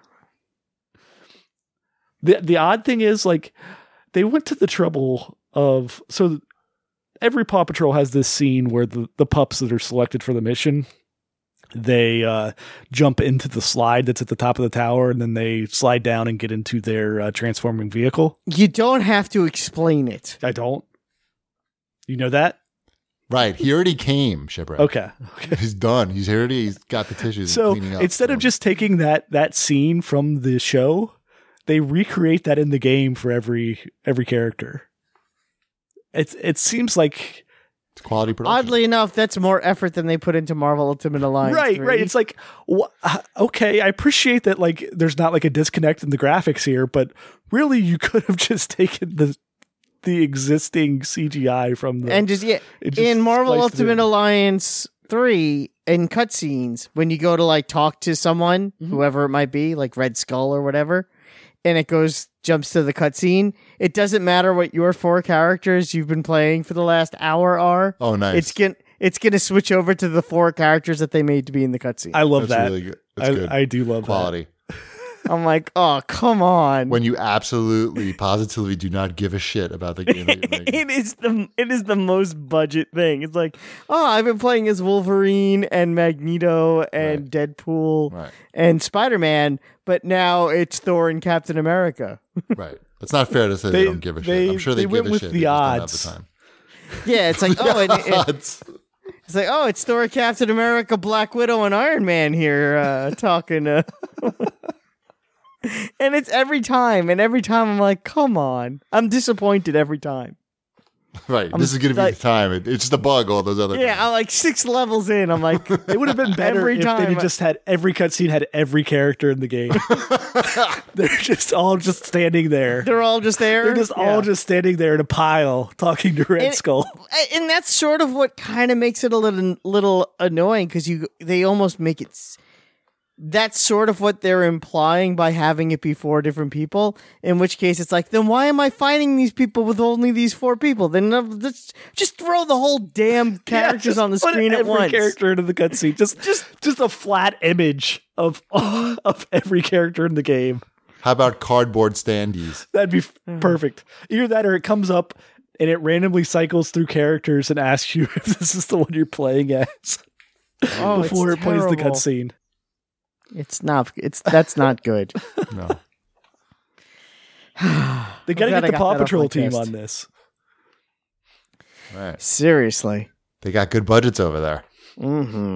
The odd thing is, like, they went to the trouble of, so every Paw Patrol has this scene where the pups that are selected for the mission, they jump into the slide that's at the top of the tower, and then they slide down and get into their transforming vehicle. You don't have to explain it. I don't. You know that? Right. He already came, Shipwreck. Okay. He's done. He's got the tissues So cleaning up. instead of just taking that scene from the show, they recreate that in the game for every character. It seems like It's quality production. Oddly enough, that's more effort than they put into Marvel Ultimate Alliance. right. 3. It's like, okay, I appreciate that. Like, there's not like a disconnect in the graphics here, but really, you could have just taken the existing CGI from the and just in Marvel Ultimate Alliance 3 in cutscenes, when you go to like talk to someone, whoever it might be, like Red Skull or whatever, and it jumps to the cutscene, it doesn't matter what your 4 characters you've been playing for the last hour are. Oh, nice. It's gonna switch over to the 4 characters that they made to be in the cutscene. I love That's that. really good. That's good. I do love Quality. I'm like, oh, come on. When you absolutely, positively do not give a shit about the game that you're making. it is the most budget thing. It's like, oh, I've been playing as Wolverine and Magneto and Deadpool Right. and Spider-Man, but now it's Thor and Captain America. Right. It's not fair to say they don't give a shit. I'm sure they went give a with shit. the They just don't odds. have the time. Yeah, it's like, oh, Odds. it's like, oh, it's Thor, Captain America, Black Widow, and Iron Man here talking. And it's every time I'm like, come on. I'm disappointed every time. Right. This is going to be like- the time. It's just a bug, all those other Yeah, times. I'm like 6 levels in. I'm like, It would have been better Every if time. they just had every cutscene had every character in the game. They're just all just standing there. they're all just there. They're just all just standing there in a pile talking to Red And- Skull. And that's sort of what kind of makes it a little annoying because they almost make it. That's sort of what they're implying by having it be 4 different people. In which case, it's like, then why am I fighting these people with only these 4 people? Then let's just throw the whole damn characters just on the put screen at every once. character into the cutscene. Just a flat image of every character in the game. How about cardboard standees? That'd be perfect. Either that or it comes up and it randomly cycles through characters and asks you if this is the one you're playing as Oh, before it it's plays the terrible. cutscene. That's not good. No. They got to glad get I the got Paw that off my Patrol team chest. on this. Right. Seriously. They got good budgets over there. Mm-hmm.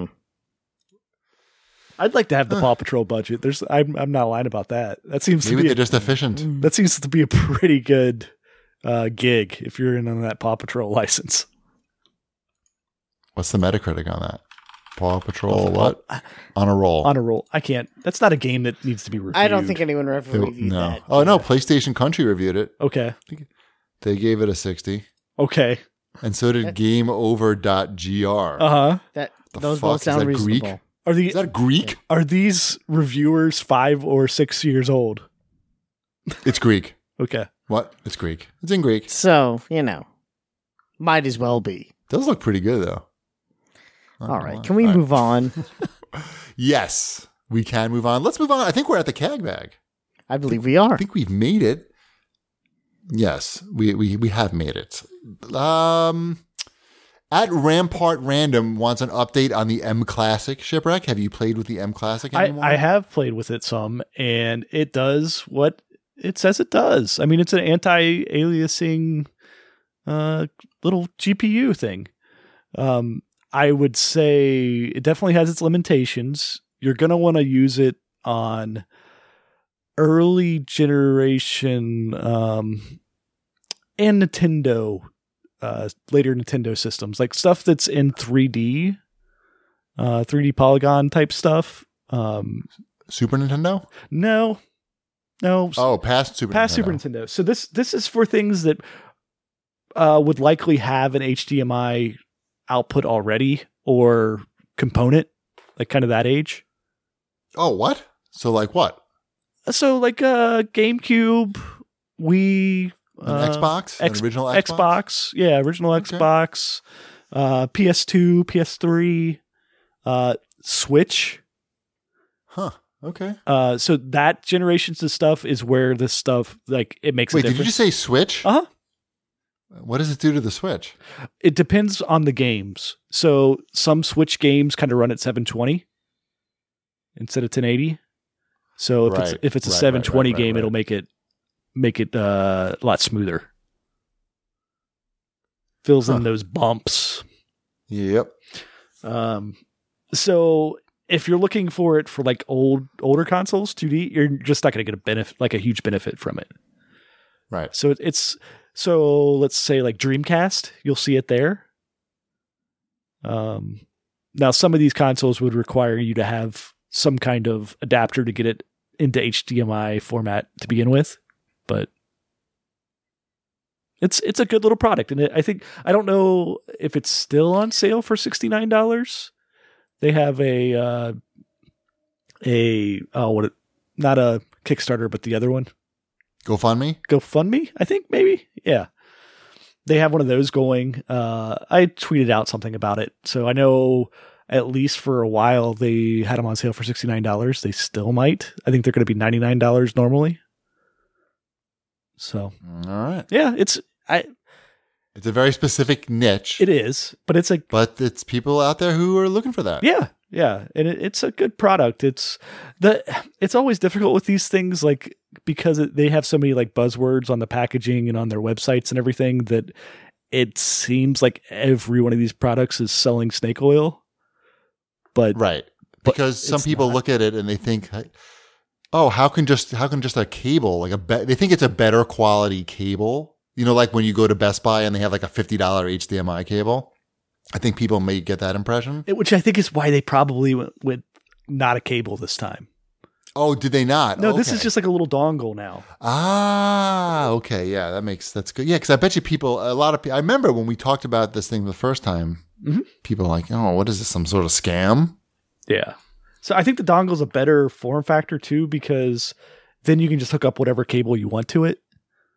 I'd like to have the Paw Patrol budget. I'm not lying about that. That seems Maybe to be they're just efficient. that seems to be a pretty good gig if you're in on that Paw Patrol license. What's the Metacritic on that? Paw Patrol, what? On a roll. On a roll. I can't. That's not a game that needs to be reviewed. I don't think anyone ever They- reviewed no. that. Oh, no. PlayStation Country reviewed it. Okay. They gave it a 60. Okay. And so did GameOver.gr. Uh huh. Those fuck? both Is sound that Greek? reasonable. Is that Greek? Are these reviewers 5 or 6 years old? It's Greek. Okay. What? It's Greek. It's in Greek. So, might as well be. Does look pretty good, though. Not All gonna right. lie. Can we All right. move on? Yes, we can move on. Let's move on. I think we're at the CAG bag. I believe we are. I think we've made it. Yes, we have made it. At Rampart Random wants an update on the M Classic Shipwreck. Have you played with the M Classic anymore? I have played with it some, and it does what it says it does. I mean, it's an anti-aliasing little GPU thing. I would say it definitely has its limitations. You're going to want to use it on early generation and Nintendo, later Nintendo systems, like stuff that's in 3D polygon type stuff. Super Nintendo? No. Oh, past Super Nintendo. Super Nintendo. So this is for things that would likely have an HDMI output already or component, like kind of that age. Oh, what? So like what? So like GameCube, Wii, An Xbox? An original Xbox? Xbox. Yeah, original Okay. Xbox, PS2, PS3, Switch. Huh. Okay. So that generations of stuff is where this stuff, like, it makes a Wait, difference. did you just say Switch? Uh-huh. What does it do to the Switch? It depends on the games. So some Switch games kind of run at 720 instead of 1080. So if it's a 720 game, right. it'll make it a lot smoother. Fills in those bumps. Yep. So if you're looking for it for like older consoles, 2D, you're just not going to get a huge benefit from it. Right. So so let's say like Dreamcast, you'll see it there. Now some of these consoles would require you to have some kind of adapter to get it into HDMI format to begin with, but it's a good little product, and I don't know if it's still on sale for $69. They have not a Kickstarter, but the other one. GoFundMe, I think, maybe. Yeah. They have one of those going. I tweeted out something about it. So I know at least for a while they had them on sale for $69. They still might. I think they're going to be $99 normally. So, All right. yeah, It's a very specific niche. it is, but it's like, But it's people out there who are looking for that. yeah. And it's a good product. It's always difficult with these things, like, because they have so many like buzzwords on the packaging and on their websites and everything that it seems like every one of these products is selling snake oil. But Right. Because some it's people not. look at it and they think, oh, how can just a cable, they think it's a better quality cable. You know, like when you go to Best Buy and they have like a $50 HDMI cable. I think people may get that impression. which I think is why they probably went with not a cable this time. Oh, did they not? No, this Okay. is just like a little dongle now. Ah, okay. Yeah, that's good. Yeah, because I bet you a lot of people, I remember when we talked about this thing the first time, people were like, oh, what is this? Some sort of scam? Yeah. So I think the dongle's a better form factor too, because then you can just hook up whatever cable you want to it.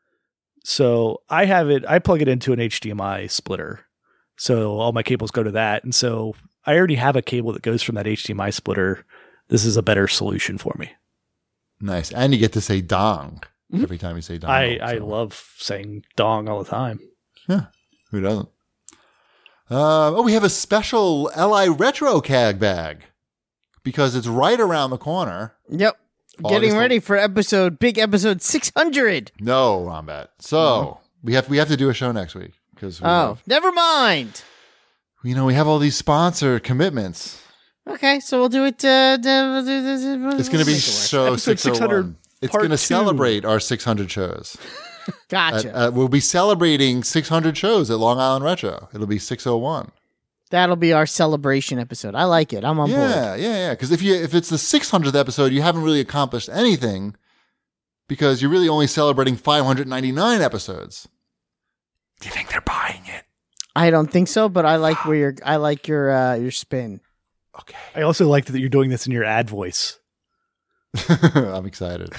So I plug it into an HDMI splitter. So all my cables go to that. And so I already have a cable that goes from that HDMI splitter. This is a better solution for me. Nice. And you get to say dong every time you say dong. I love saying dong all the time. Yeah, who doesn't? We have a special LI Retro CAG bag because it's right around the corner. Yep. Getting August- ready for big episode 600. No, Rombat. So we have to do a show next week because Never mind. we have all these sponsor commitments. Okay, so we'll do it. It's going to be show Episode 601. It's part going to 2. celebrate our 600 shows. Gotcha. We'll be celebrating 600 shows at Long Island Retro. It'll be 601. That'll be our celebration episode. I like it. I'm on board. Yeah. Because if it's the 600th episode, you haven't really accomplished anything because you're really only celebrating 599 episodes. Do you think they're buying it? I don't think so, but I like your spin. Okay. I also like that you're doing this in your ad voice. I'm excited.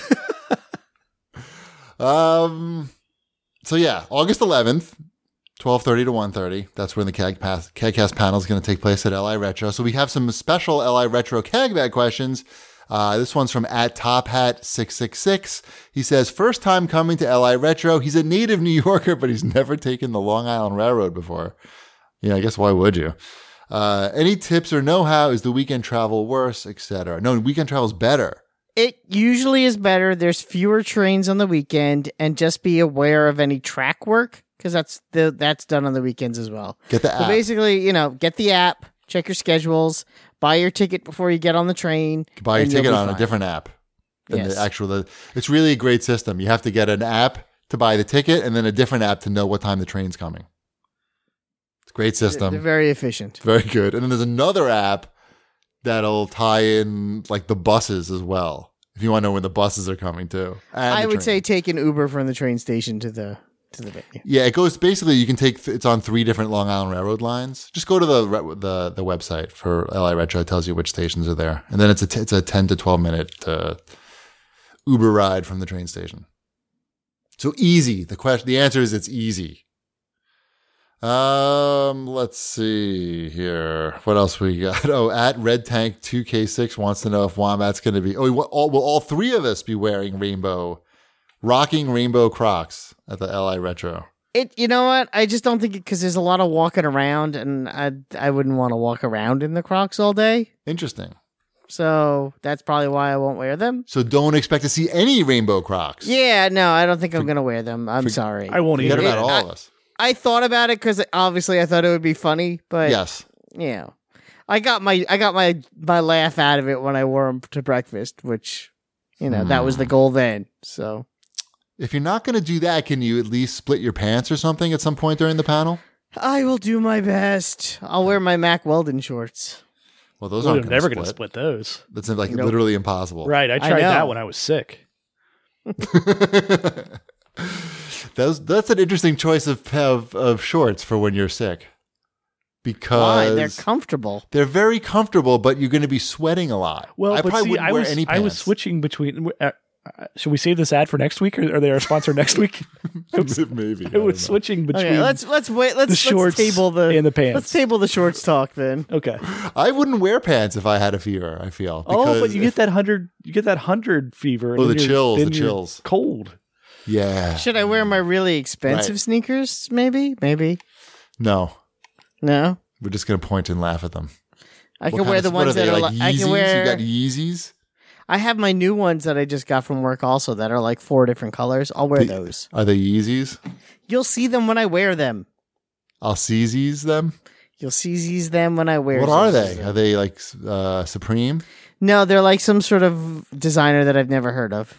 So yeah, August 11th, 12:30 to 1:30. That's when the CAGcast panel is going to take place at LI Retro. So we have some special LI Retro CAG bag questions. This one's from @TopHat666. He says, first time coming to LI Retro. He's a native New Yorker, but he's never taken the Long Island Railroad before. Yeah, I guess why would you? Any tips or know-how? Is the weekend travel worse, etc.? No, weekend travel's better. It usually is better. There's fewer trains on the weekend, and just be aware of any track work because that's done on the weekends as well. Get the So app. basically, get the app, check your schedules, buy your ticket before you get on the train. Buy your and you'll ticket be on a fine. different app than Yes. the actual. It's really a great system. You have to get an app to buy the ticket, and then a different app to know what time the train's coming. It's a great system. They're very efficient. Very good. And then there's another app that'll tie in like the buses as well. If you want to know when the buses are coming too. And I the would train. say take an Uber from the train station to the venue. Yeah, it goes basically. You can take it's on 3 different Long Island Railroad lines. Just go to the website for LI Retro. It tells you which stations are there, and then it's a 10 to 12 minute Uber ride from the train station. So easy. The answer is it's easy. Let's see here. What else we got? Oh, at Red Tank 2K6 wants to know if Wombat's going to be. Oh, will all 3 of us be wearing rocking rainbow Crocs at the LI Retro? You know what? I just don't think because there's a lot of walking around, and I wouldn't want to walk around in the Crocs all day. Interesting. So that's probably why I won't wear them. So don't expect to see any rainbow Crocs. Yeah, no, I don't think I'm going to wear them. I'm sorry. I won't Forget either. about all of us. I thought about it because obviously I thought it would be funny, but Yes. I got my laugh out of it when I wore them to breakfast, which that was the goal then. So If you're not going to do that, can you at least split your pants or something at some point during the panel? I will do my best. I'll wear my Mac Weldon shorts. Well, those We're aren't never going going to split those. That's like Nope. literally impossible. Right. I I tried that know. when I was sick. That's an interesting choice of shorts for when you're sick. Because Why? They're comfortable. they're very comfortable, but you're going to be sweating a lot. Well, I but probably see, wouldn't wear any pants. I was switching between. Should we save this ad for next week, or are they our sponsor next week? Maybe. I was switching between. Okay, let's wait. Let's shorts table the and the pants. Let's table the shorts talk then. Okay. I wouldn't wear pants if I had a fever. I feel. Oh, but because you get that 100. You get that 100 fever. and Oh, then the you're- chills, then the you're chills. Cold. Yeah. Should I wear my really expensive Right. sneakers? Maybe. No, No. we're just going to point and laugh at them. I What can wear kind the of- what ones they, that are like like. I Yeezys? can wear. You got Yeezys? I have my new ones that I just got from work also that are like 4 different colors. I'll wear those. Are they Yeezys? You'll see them when I wear them. I'll seize them. You'll see them when I wear What them. are they? Are they like Supreme? No, they're like some sort of designer that I've never heard of.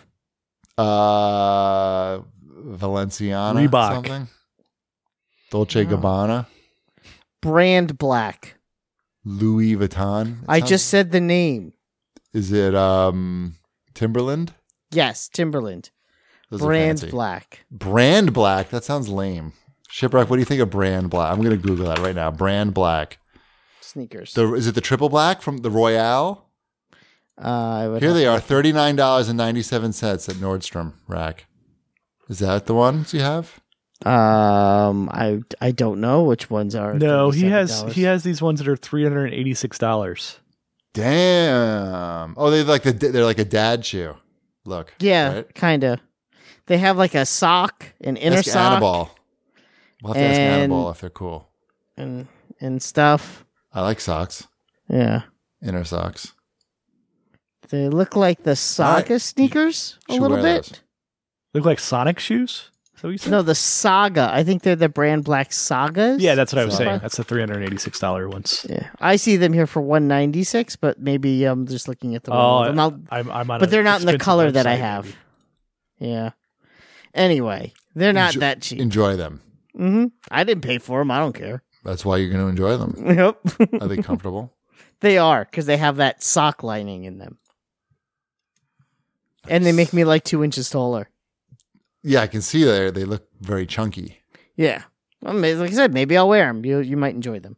Valenciana? Reebok. Something? Dolce Gabbana? Brand Black. Louis Vuitton? I just said the name. Is it Timberland? Yes, Timberland. Those are Brand fancy. Black. Brand Black? That sounds lame. Shipwreck, what do you think of Brand Black? I'm going to Google that right now. Brand Black. Sneakers. Is it the triple black from the Royale? I would Here they are, $39.97 at Nordstrom Rack. Is that the ones you have? I don't know which ones are. No, he $37. has these ones that are $386. Damn. Oh, they're like a dad shoe. Look. Yeah, right? kind of. They have like a sock, an inner Ask sock, Annabelle. We'll have to ask And- Annabelle if they're cool. and stuff. I like socks. Yeah, Inner socks. they look like the Saga Alright. sneakers a Should little wear bit. those. Look like Sonic shoes. Is that what you said? No, the Saga. I think they're the Brand Black Sagas. Yeah, that's what I was Saga. saying. That's the $386 ones. Yeah, I see them here for $196, but maybe I'm just looking at the wrong. I'm not- I'm on but a they're not in the expensive color that I website, have. maybe. Yeah. Anyway, they're not Enjo- that cheap. Enjoy them. I didn't pay for them. I don't care. That's why you're going to enjoy them. Yep. Are they comfortable? They are because they have that sock lining in them, and they make me like 2 inches taller. Yeah, I can see they look very chunky. Yeah, well, like I said, maybe I'll wear them. You might enjoy them.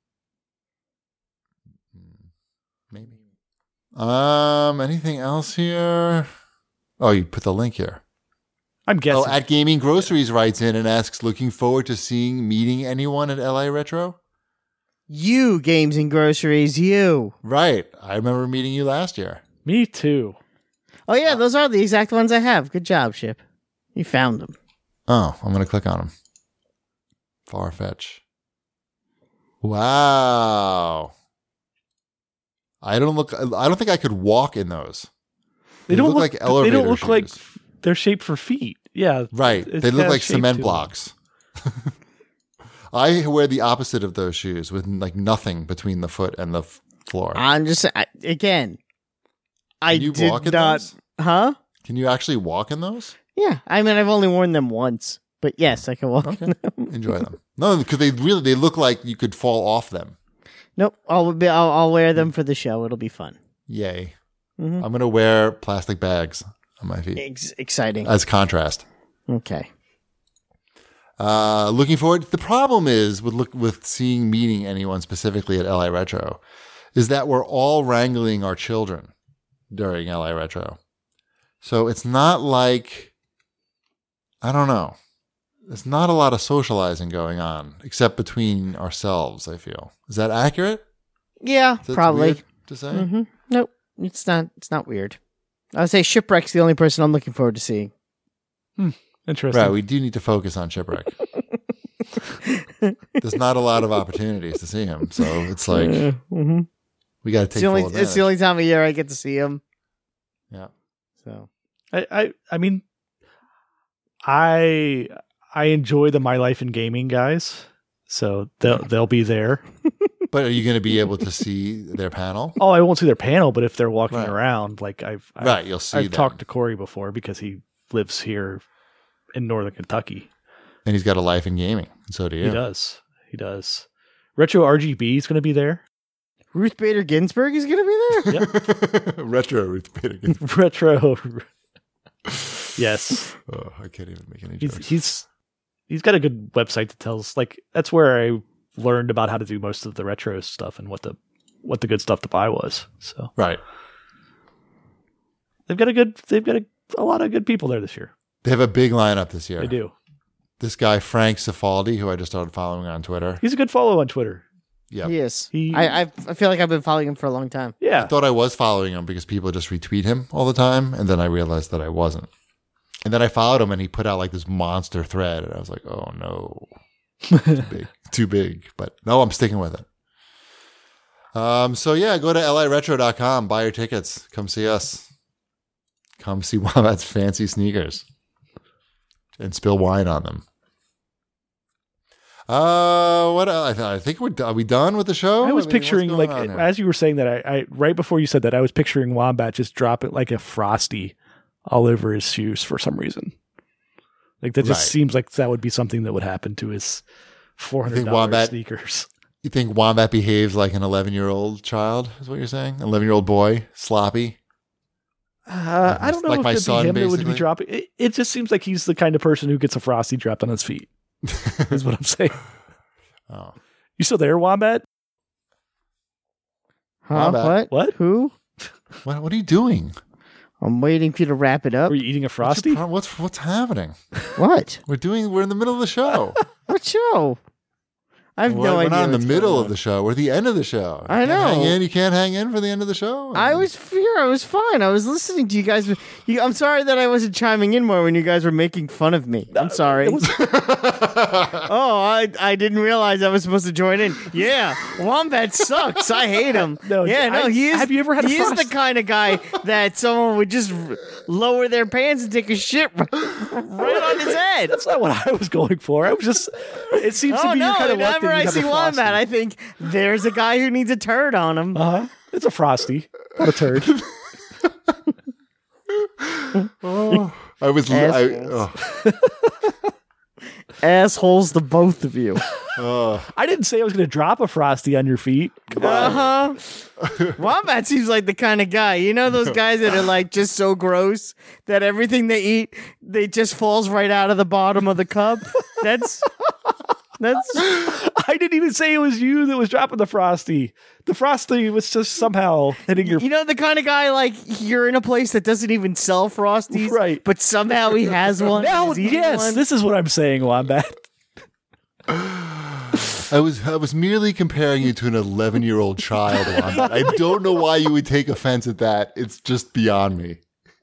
Maybe. Anything else here? Oh, you put the link here. I'm guessing. Oh, at Gaming Groceries writes in and asks, looking forward to meeting anyone at LA Retro? You games and groceries. You. Right. I remember meeting you last year. Me too. Oh yeah, those are the exact ones I have. Good job, Ship. You found them. Oh, I'm going to click on them. Farfetch. Wow. I don't think I could walk in those. They don't look like They elevator don't look like shoes. they're shaped for feet. Yeah. Right. It's They look got a like shape cement to 'em. blocks. I wear the opposite of those shoes with like nothing between the foot and the floor. I'm just again. I Can you did walk in not. those? Huh? Can you actually walk in those? Yeah. I mean, I've only worn them once, but yes, I can walk Okay. in them. Enjoy them. No, because they look like you could fall off them. Nope. I'll wear them for the show. It'll be fun. Yay. Mhm. I'm going to wear plastic bags on my feet Exciting. as contrast. Okay. Looking forward. The problem is with meeting anyone specifically at LA Retro is that we're all wrangling our children during LA Retro. So it's not like, I don't know. There's not a lot of socializing going on except between ourselves, I feel. Is that accurate? Yeah, Is that probably. weird to say? Mm-hmm. Nope. It's not weird. I would say Shipwreck's the only person I'm looking forward to seeing. Interesting. Right, we do need to focus on Shipwreck. There's not a lot of opportunities to see him, so it's like Mm-hmm. we got to take full It's advantage. the only time of year I get to see him. Yeah. So I mean, I enjoy the My Life in Gaming guys, so they'll be there. But are you going to be able to see their panel? Oh, I won't see their panel, but if they're walking Right. around, like I've You'll see I've them. talked to Corey before because he lives here in Northern Kentucky. And he's got a life in gaming, and so do you. He does. Retro RGB is going to be there. Ruth Bader Ginsburg is going to be there. Retro Ruth Bader Ginsburg. Retro. Yes, Oh, I can't even make any jokes. he's got a good website that tells, like, that's where I learned about how to do most of the retro stuff and what the good stuff to buy was. So Right. they've got a lot of good people there this year. They have a big lineup this year. They do. This guy, Frank Cifaldi, who I just started following on Twitter. He's a good follow on Twitter. Yep. Yes. He- I feel like I've been following him for a long time. I Yeah. thought I was following him because people just retweet him all the time, and then I realized that I wasn't. And then I followed him, and he put out like this monster thread, and I was like, "Oh no, too big." But no, I'm sticking with it. So yeah, go to liretro.com, buy your tickets, come see us, come see Wombat's fancy sneakers, and spill wine on them. What? I think are we done with the show? I was mean, picturing, what's going like, on here? as you were saying that, I right before you said that, I was picturing Wombat just drop it like a Frosty all over his shoes for some reason. Like, that just Right. seems like that would be something that would happen to his $400 Wombat- sneakers. You think Wombat behaves like an 11-year-old child? Is what you're saying? 11-year-old boy, sloppy. I don't know Like if my it'd be son, him that would be basically? dropping. It just seems like he's the kind of person who gets a Frosty dropped on his feet, is what I'm saying. Oh, You still there, Wombat? Huh? Wombat. What? What? Who? what are you doing? I'm waiting for you to wrap it up. Were you eating a What's Frosty? your problem? What's happening? What? We're in the middle of the show. What show? I have no We're idea. not in the what's middle going of the show. We're at the end of the show. I You can't know. hang in. You can't hang in for the end of the show. I was here. I was fine. I was listening to you guys. I'm sorry that I wasn't chiming in more when you guys were making fun of me. I'm sorry. Oh, I didn't realize I was supposed to join in. Yeah, Wombat sucks. I hate him. No, he is. have you ever had a He is the Frost? kind of guy that someone would just lower their pants and take a shit right on his head. That's not what I was going for. I was just. It seems to Oh be no! your kind of luck Whenever that you I have see a Frosty. Wombat, I think there's a guy who needs a turd on him. It's a Frosty, not a turd. I was. Assholes. Assholes, the both of you. I didn't say I was going to drop a Frosty on your feet. Wombat seems like the kind of guy. You know those guys that are like just so gross that everything they eat, they just falls right out of the bottom of the cup. That's I didn't even say it was you that was dropping the Frosty. The Frosty was just somehow hitting your. you know the kind of guy like you're in a place that doesn't even sell Frosties, Right. But somehow he has one. Now, He's eating yes, one. this is what I'm saying, Wombat. I was merely comparing you to an 11-year-old child. Wombat. I don't know why you would take offense at that. It's just beyond me.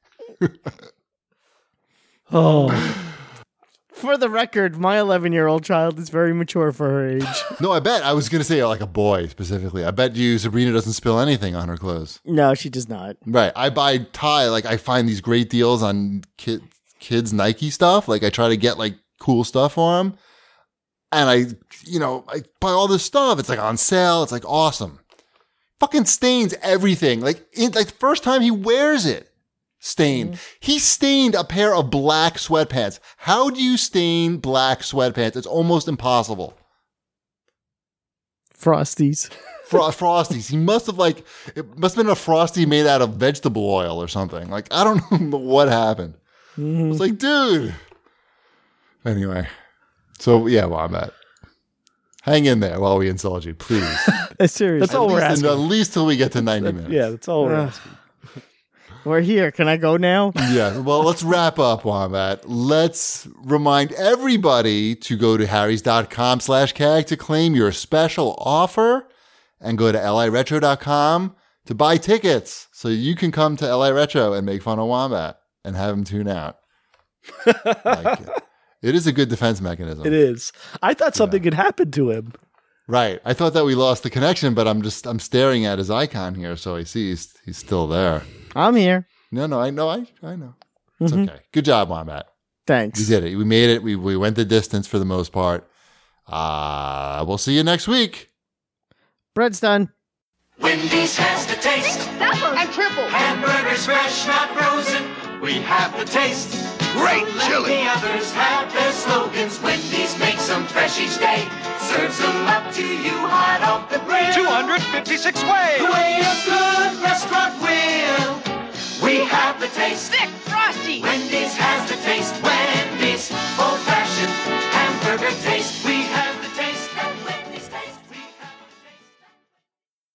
Oh, For the record, my 11-year-old child is very mature for her age. No, I bet. I was going to say like a boy specifically. I bet you Sabrina doesn't spill anything on her clothes. No, she does not. Right. I buy Ty, like I find these great deals on kids Nike stuff. Like I try to get like cool stuff for them. And I buy all this stuff. It's like on sale. It's like awesome. Fucking stains everything. Like the first time he wears it, stained. He stained a pair of black sweatpants. How do you stain black sweatpants? It's almost impossible. Frosties. Frosties. He must have it must have been a Frosty made out of vegetable oil or something. Like, I don't know what happened. I was like, dude. Anyway. So, yeah, Wombat. Hang in there while we insult you, please. Seriously. That's all we're asking. At least till we get to 90 minutes. Yeah, that's all we're asking. We're here. Can I go now? Yeah, well, let's wrap up, Wombat. Let's remind everybody to go to harrys.com/CAG to claim your special offer and go to liretro.com to buy tickets so you can come to LA Retro and make fun of Wombat and have him tune out. It is a good defense mechanism. It is. I thought something had happened to him. Right. I thought that we lost the connection, but I'm staring at his icon here, so I see he's still there. I'm here. No, I know. It's okay. Good job, Wombat. Thanks. We did it. We made it. We went the distance for the most part. We'll see you next week. Bread's done. Wendy's has the taste. And triple. Hamburgers fresh, not frozen. We have the taste. Great Don't let chili. the others have their slogans. Wendy's makes them fresh each day. Serves them up to you hot off the grill. 256 ways. The way of good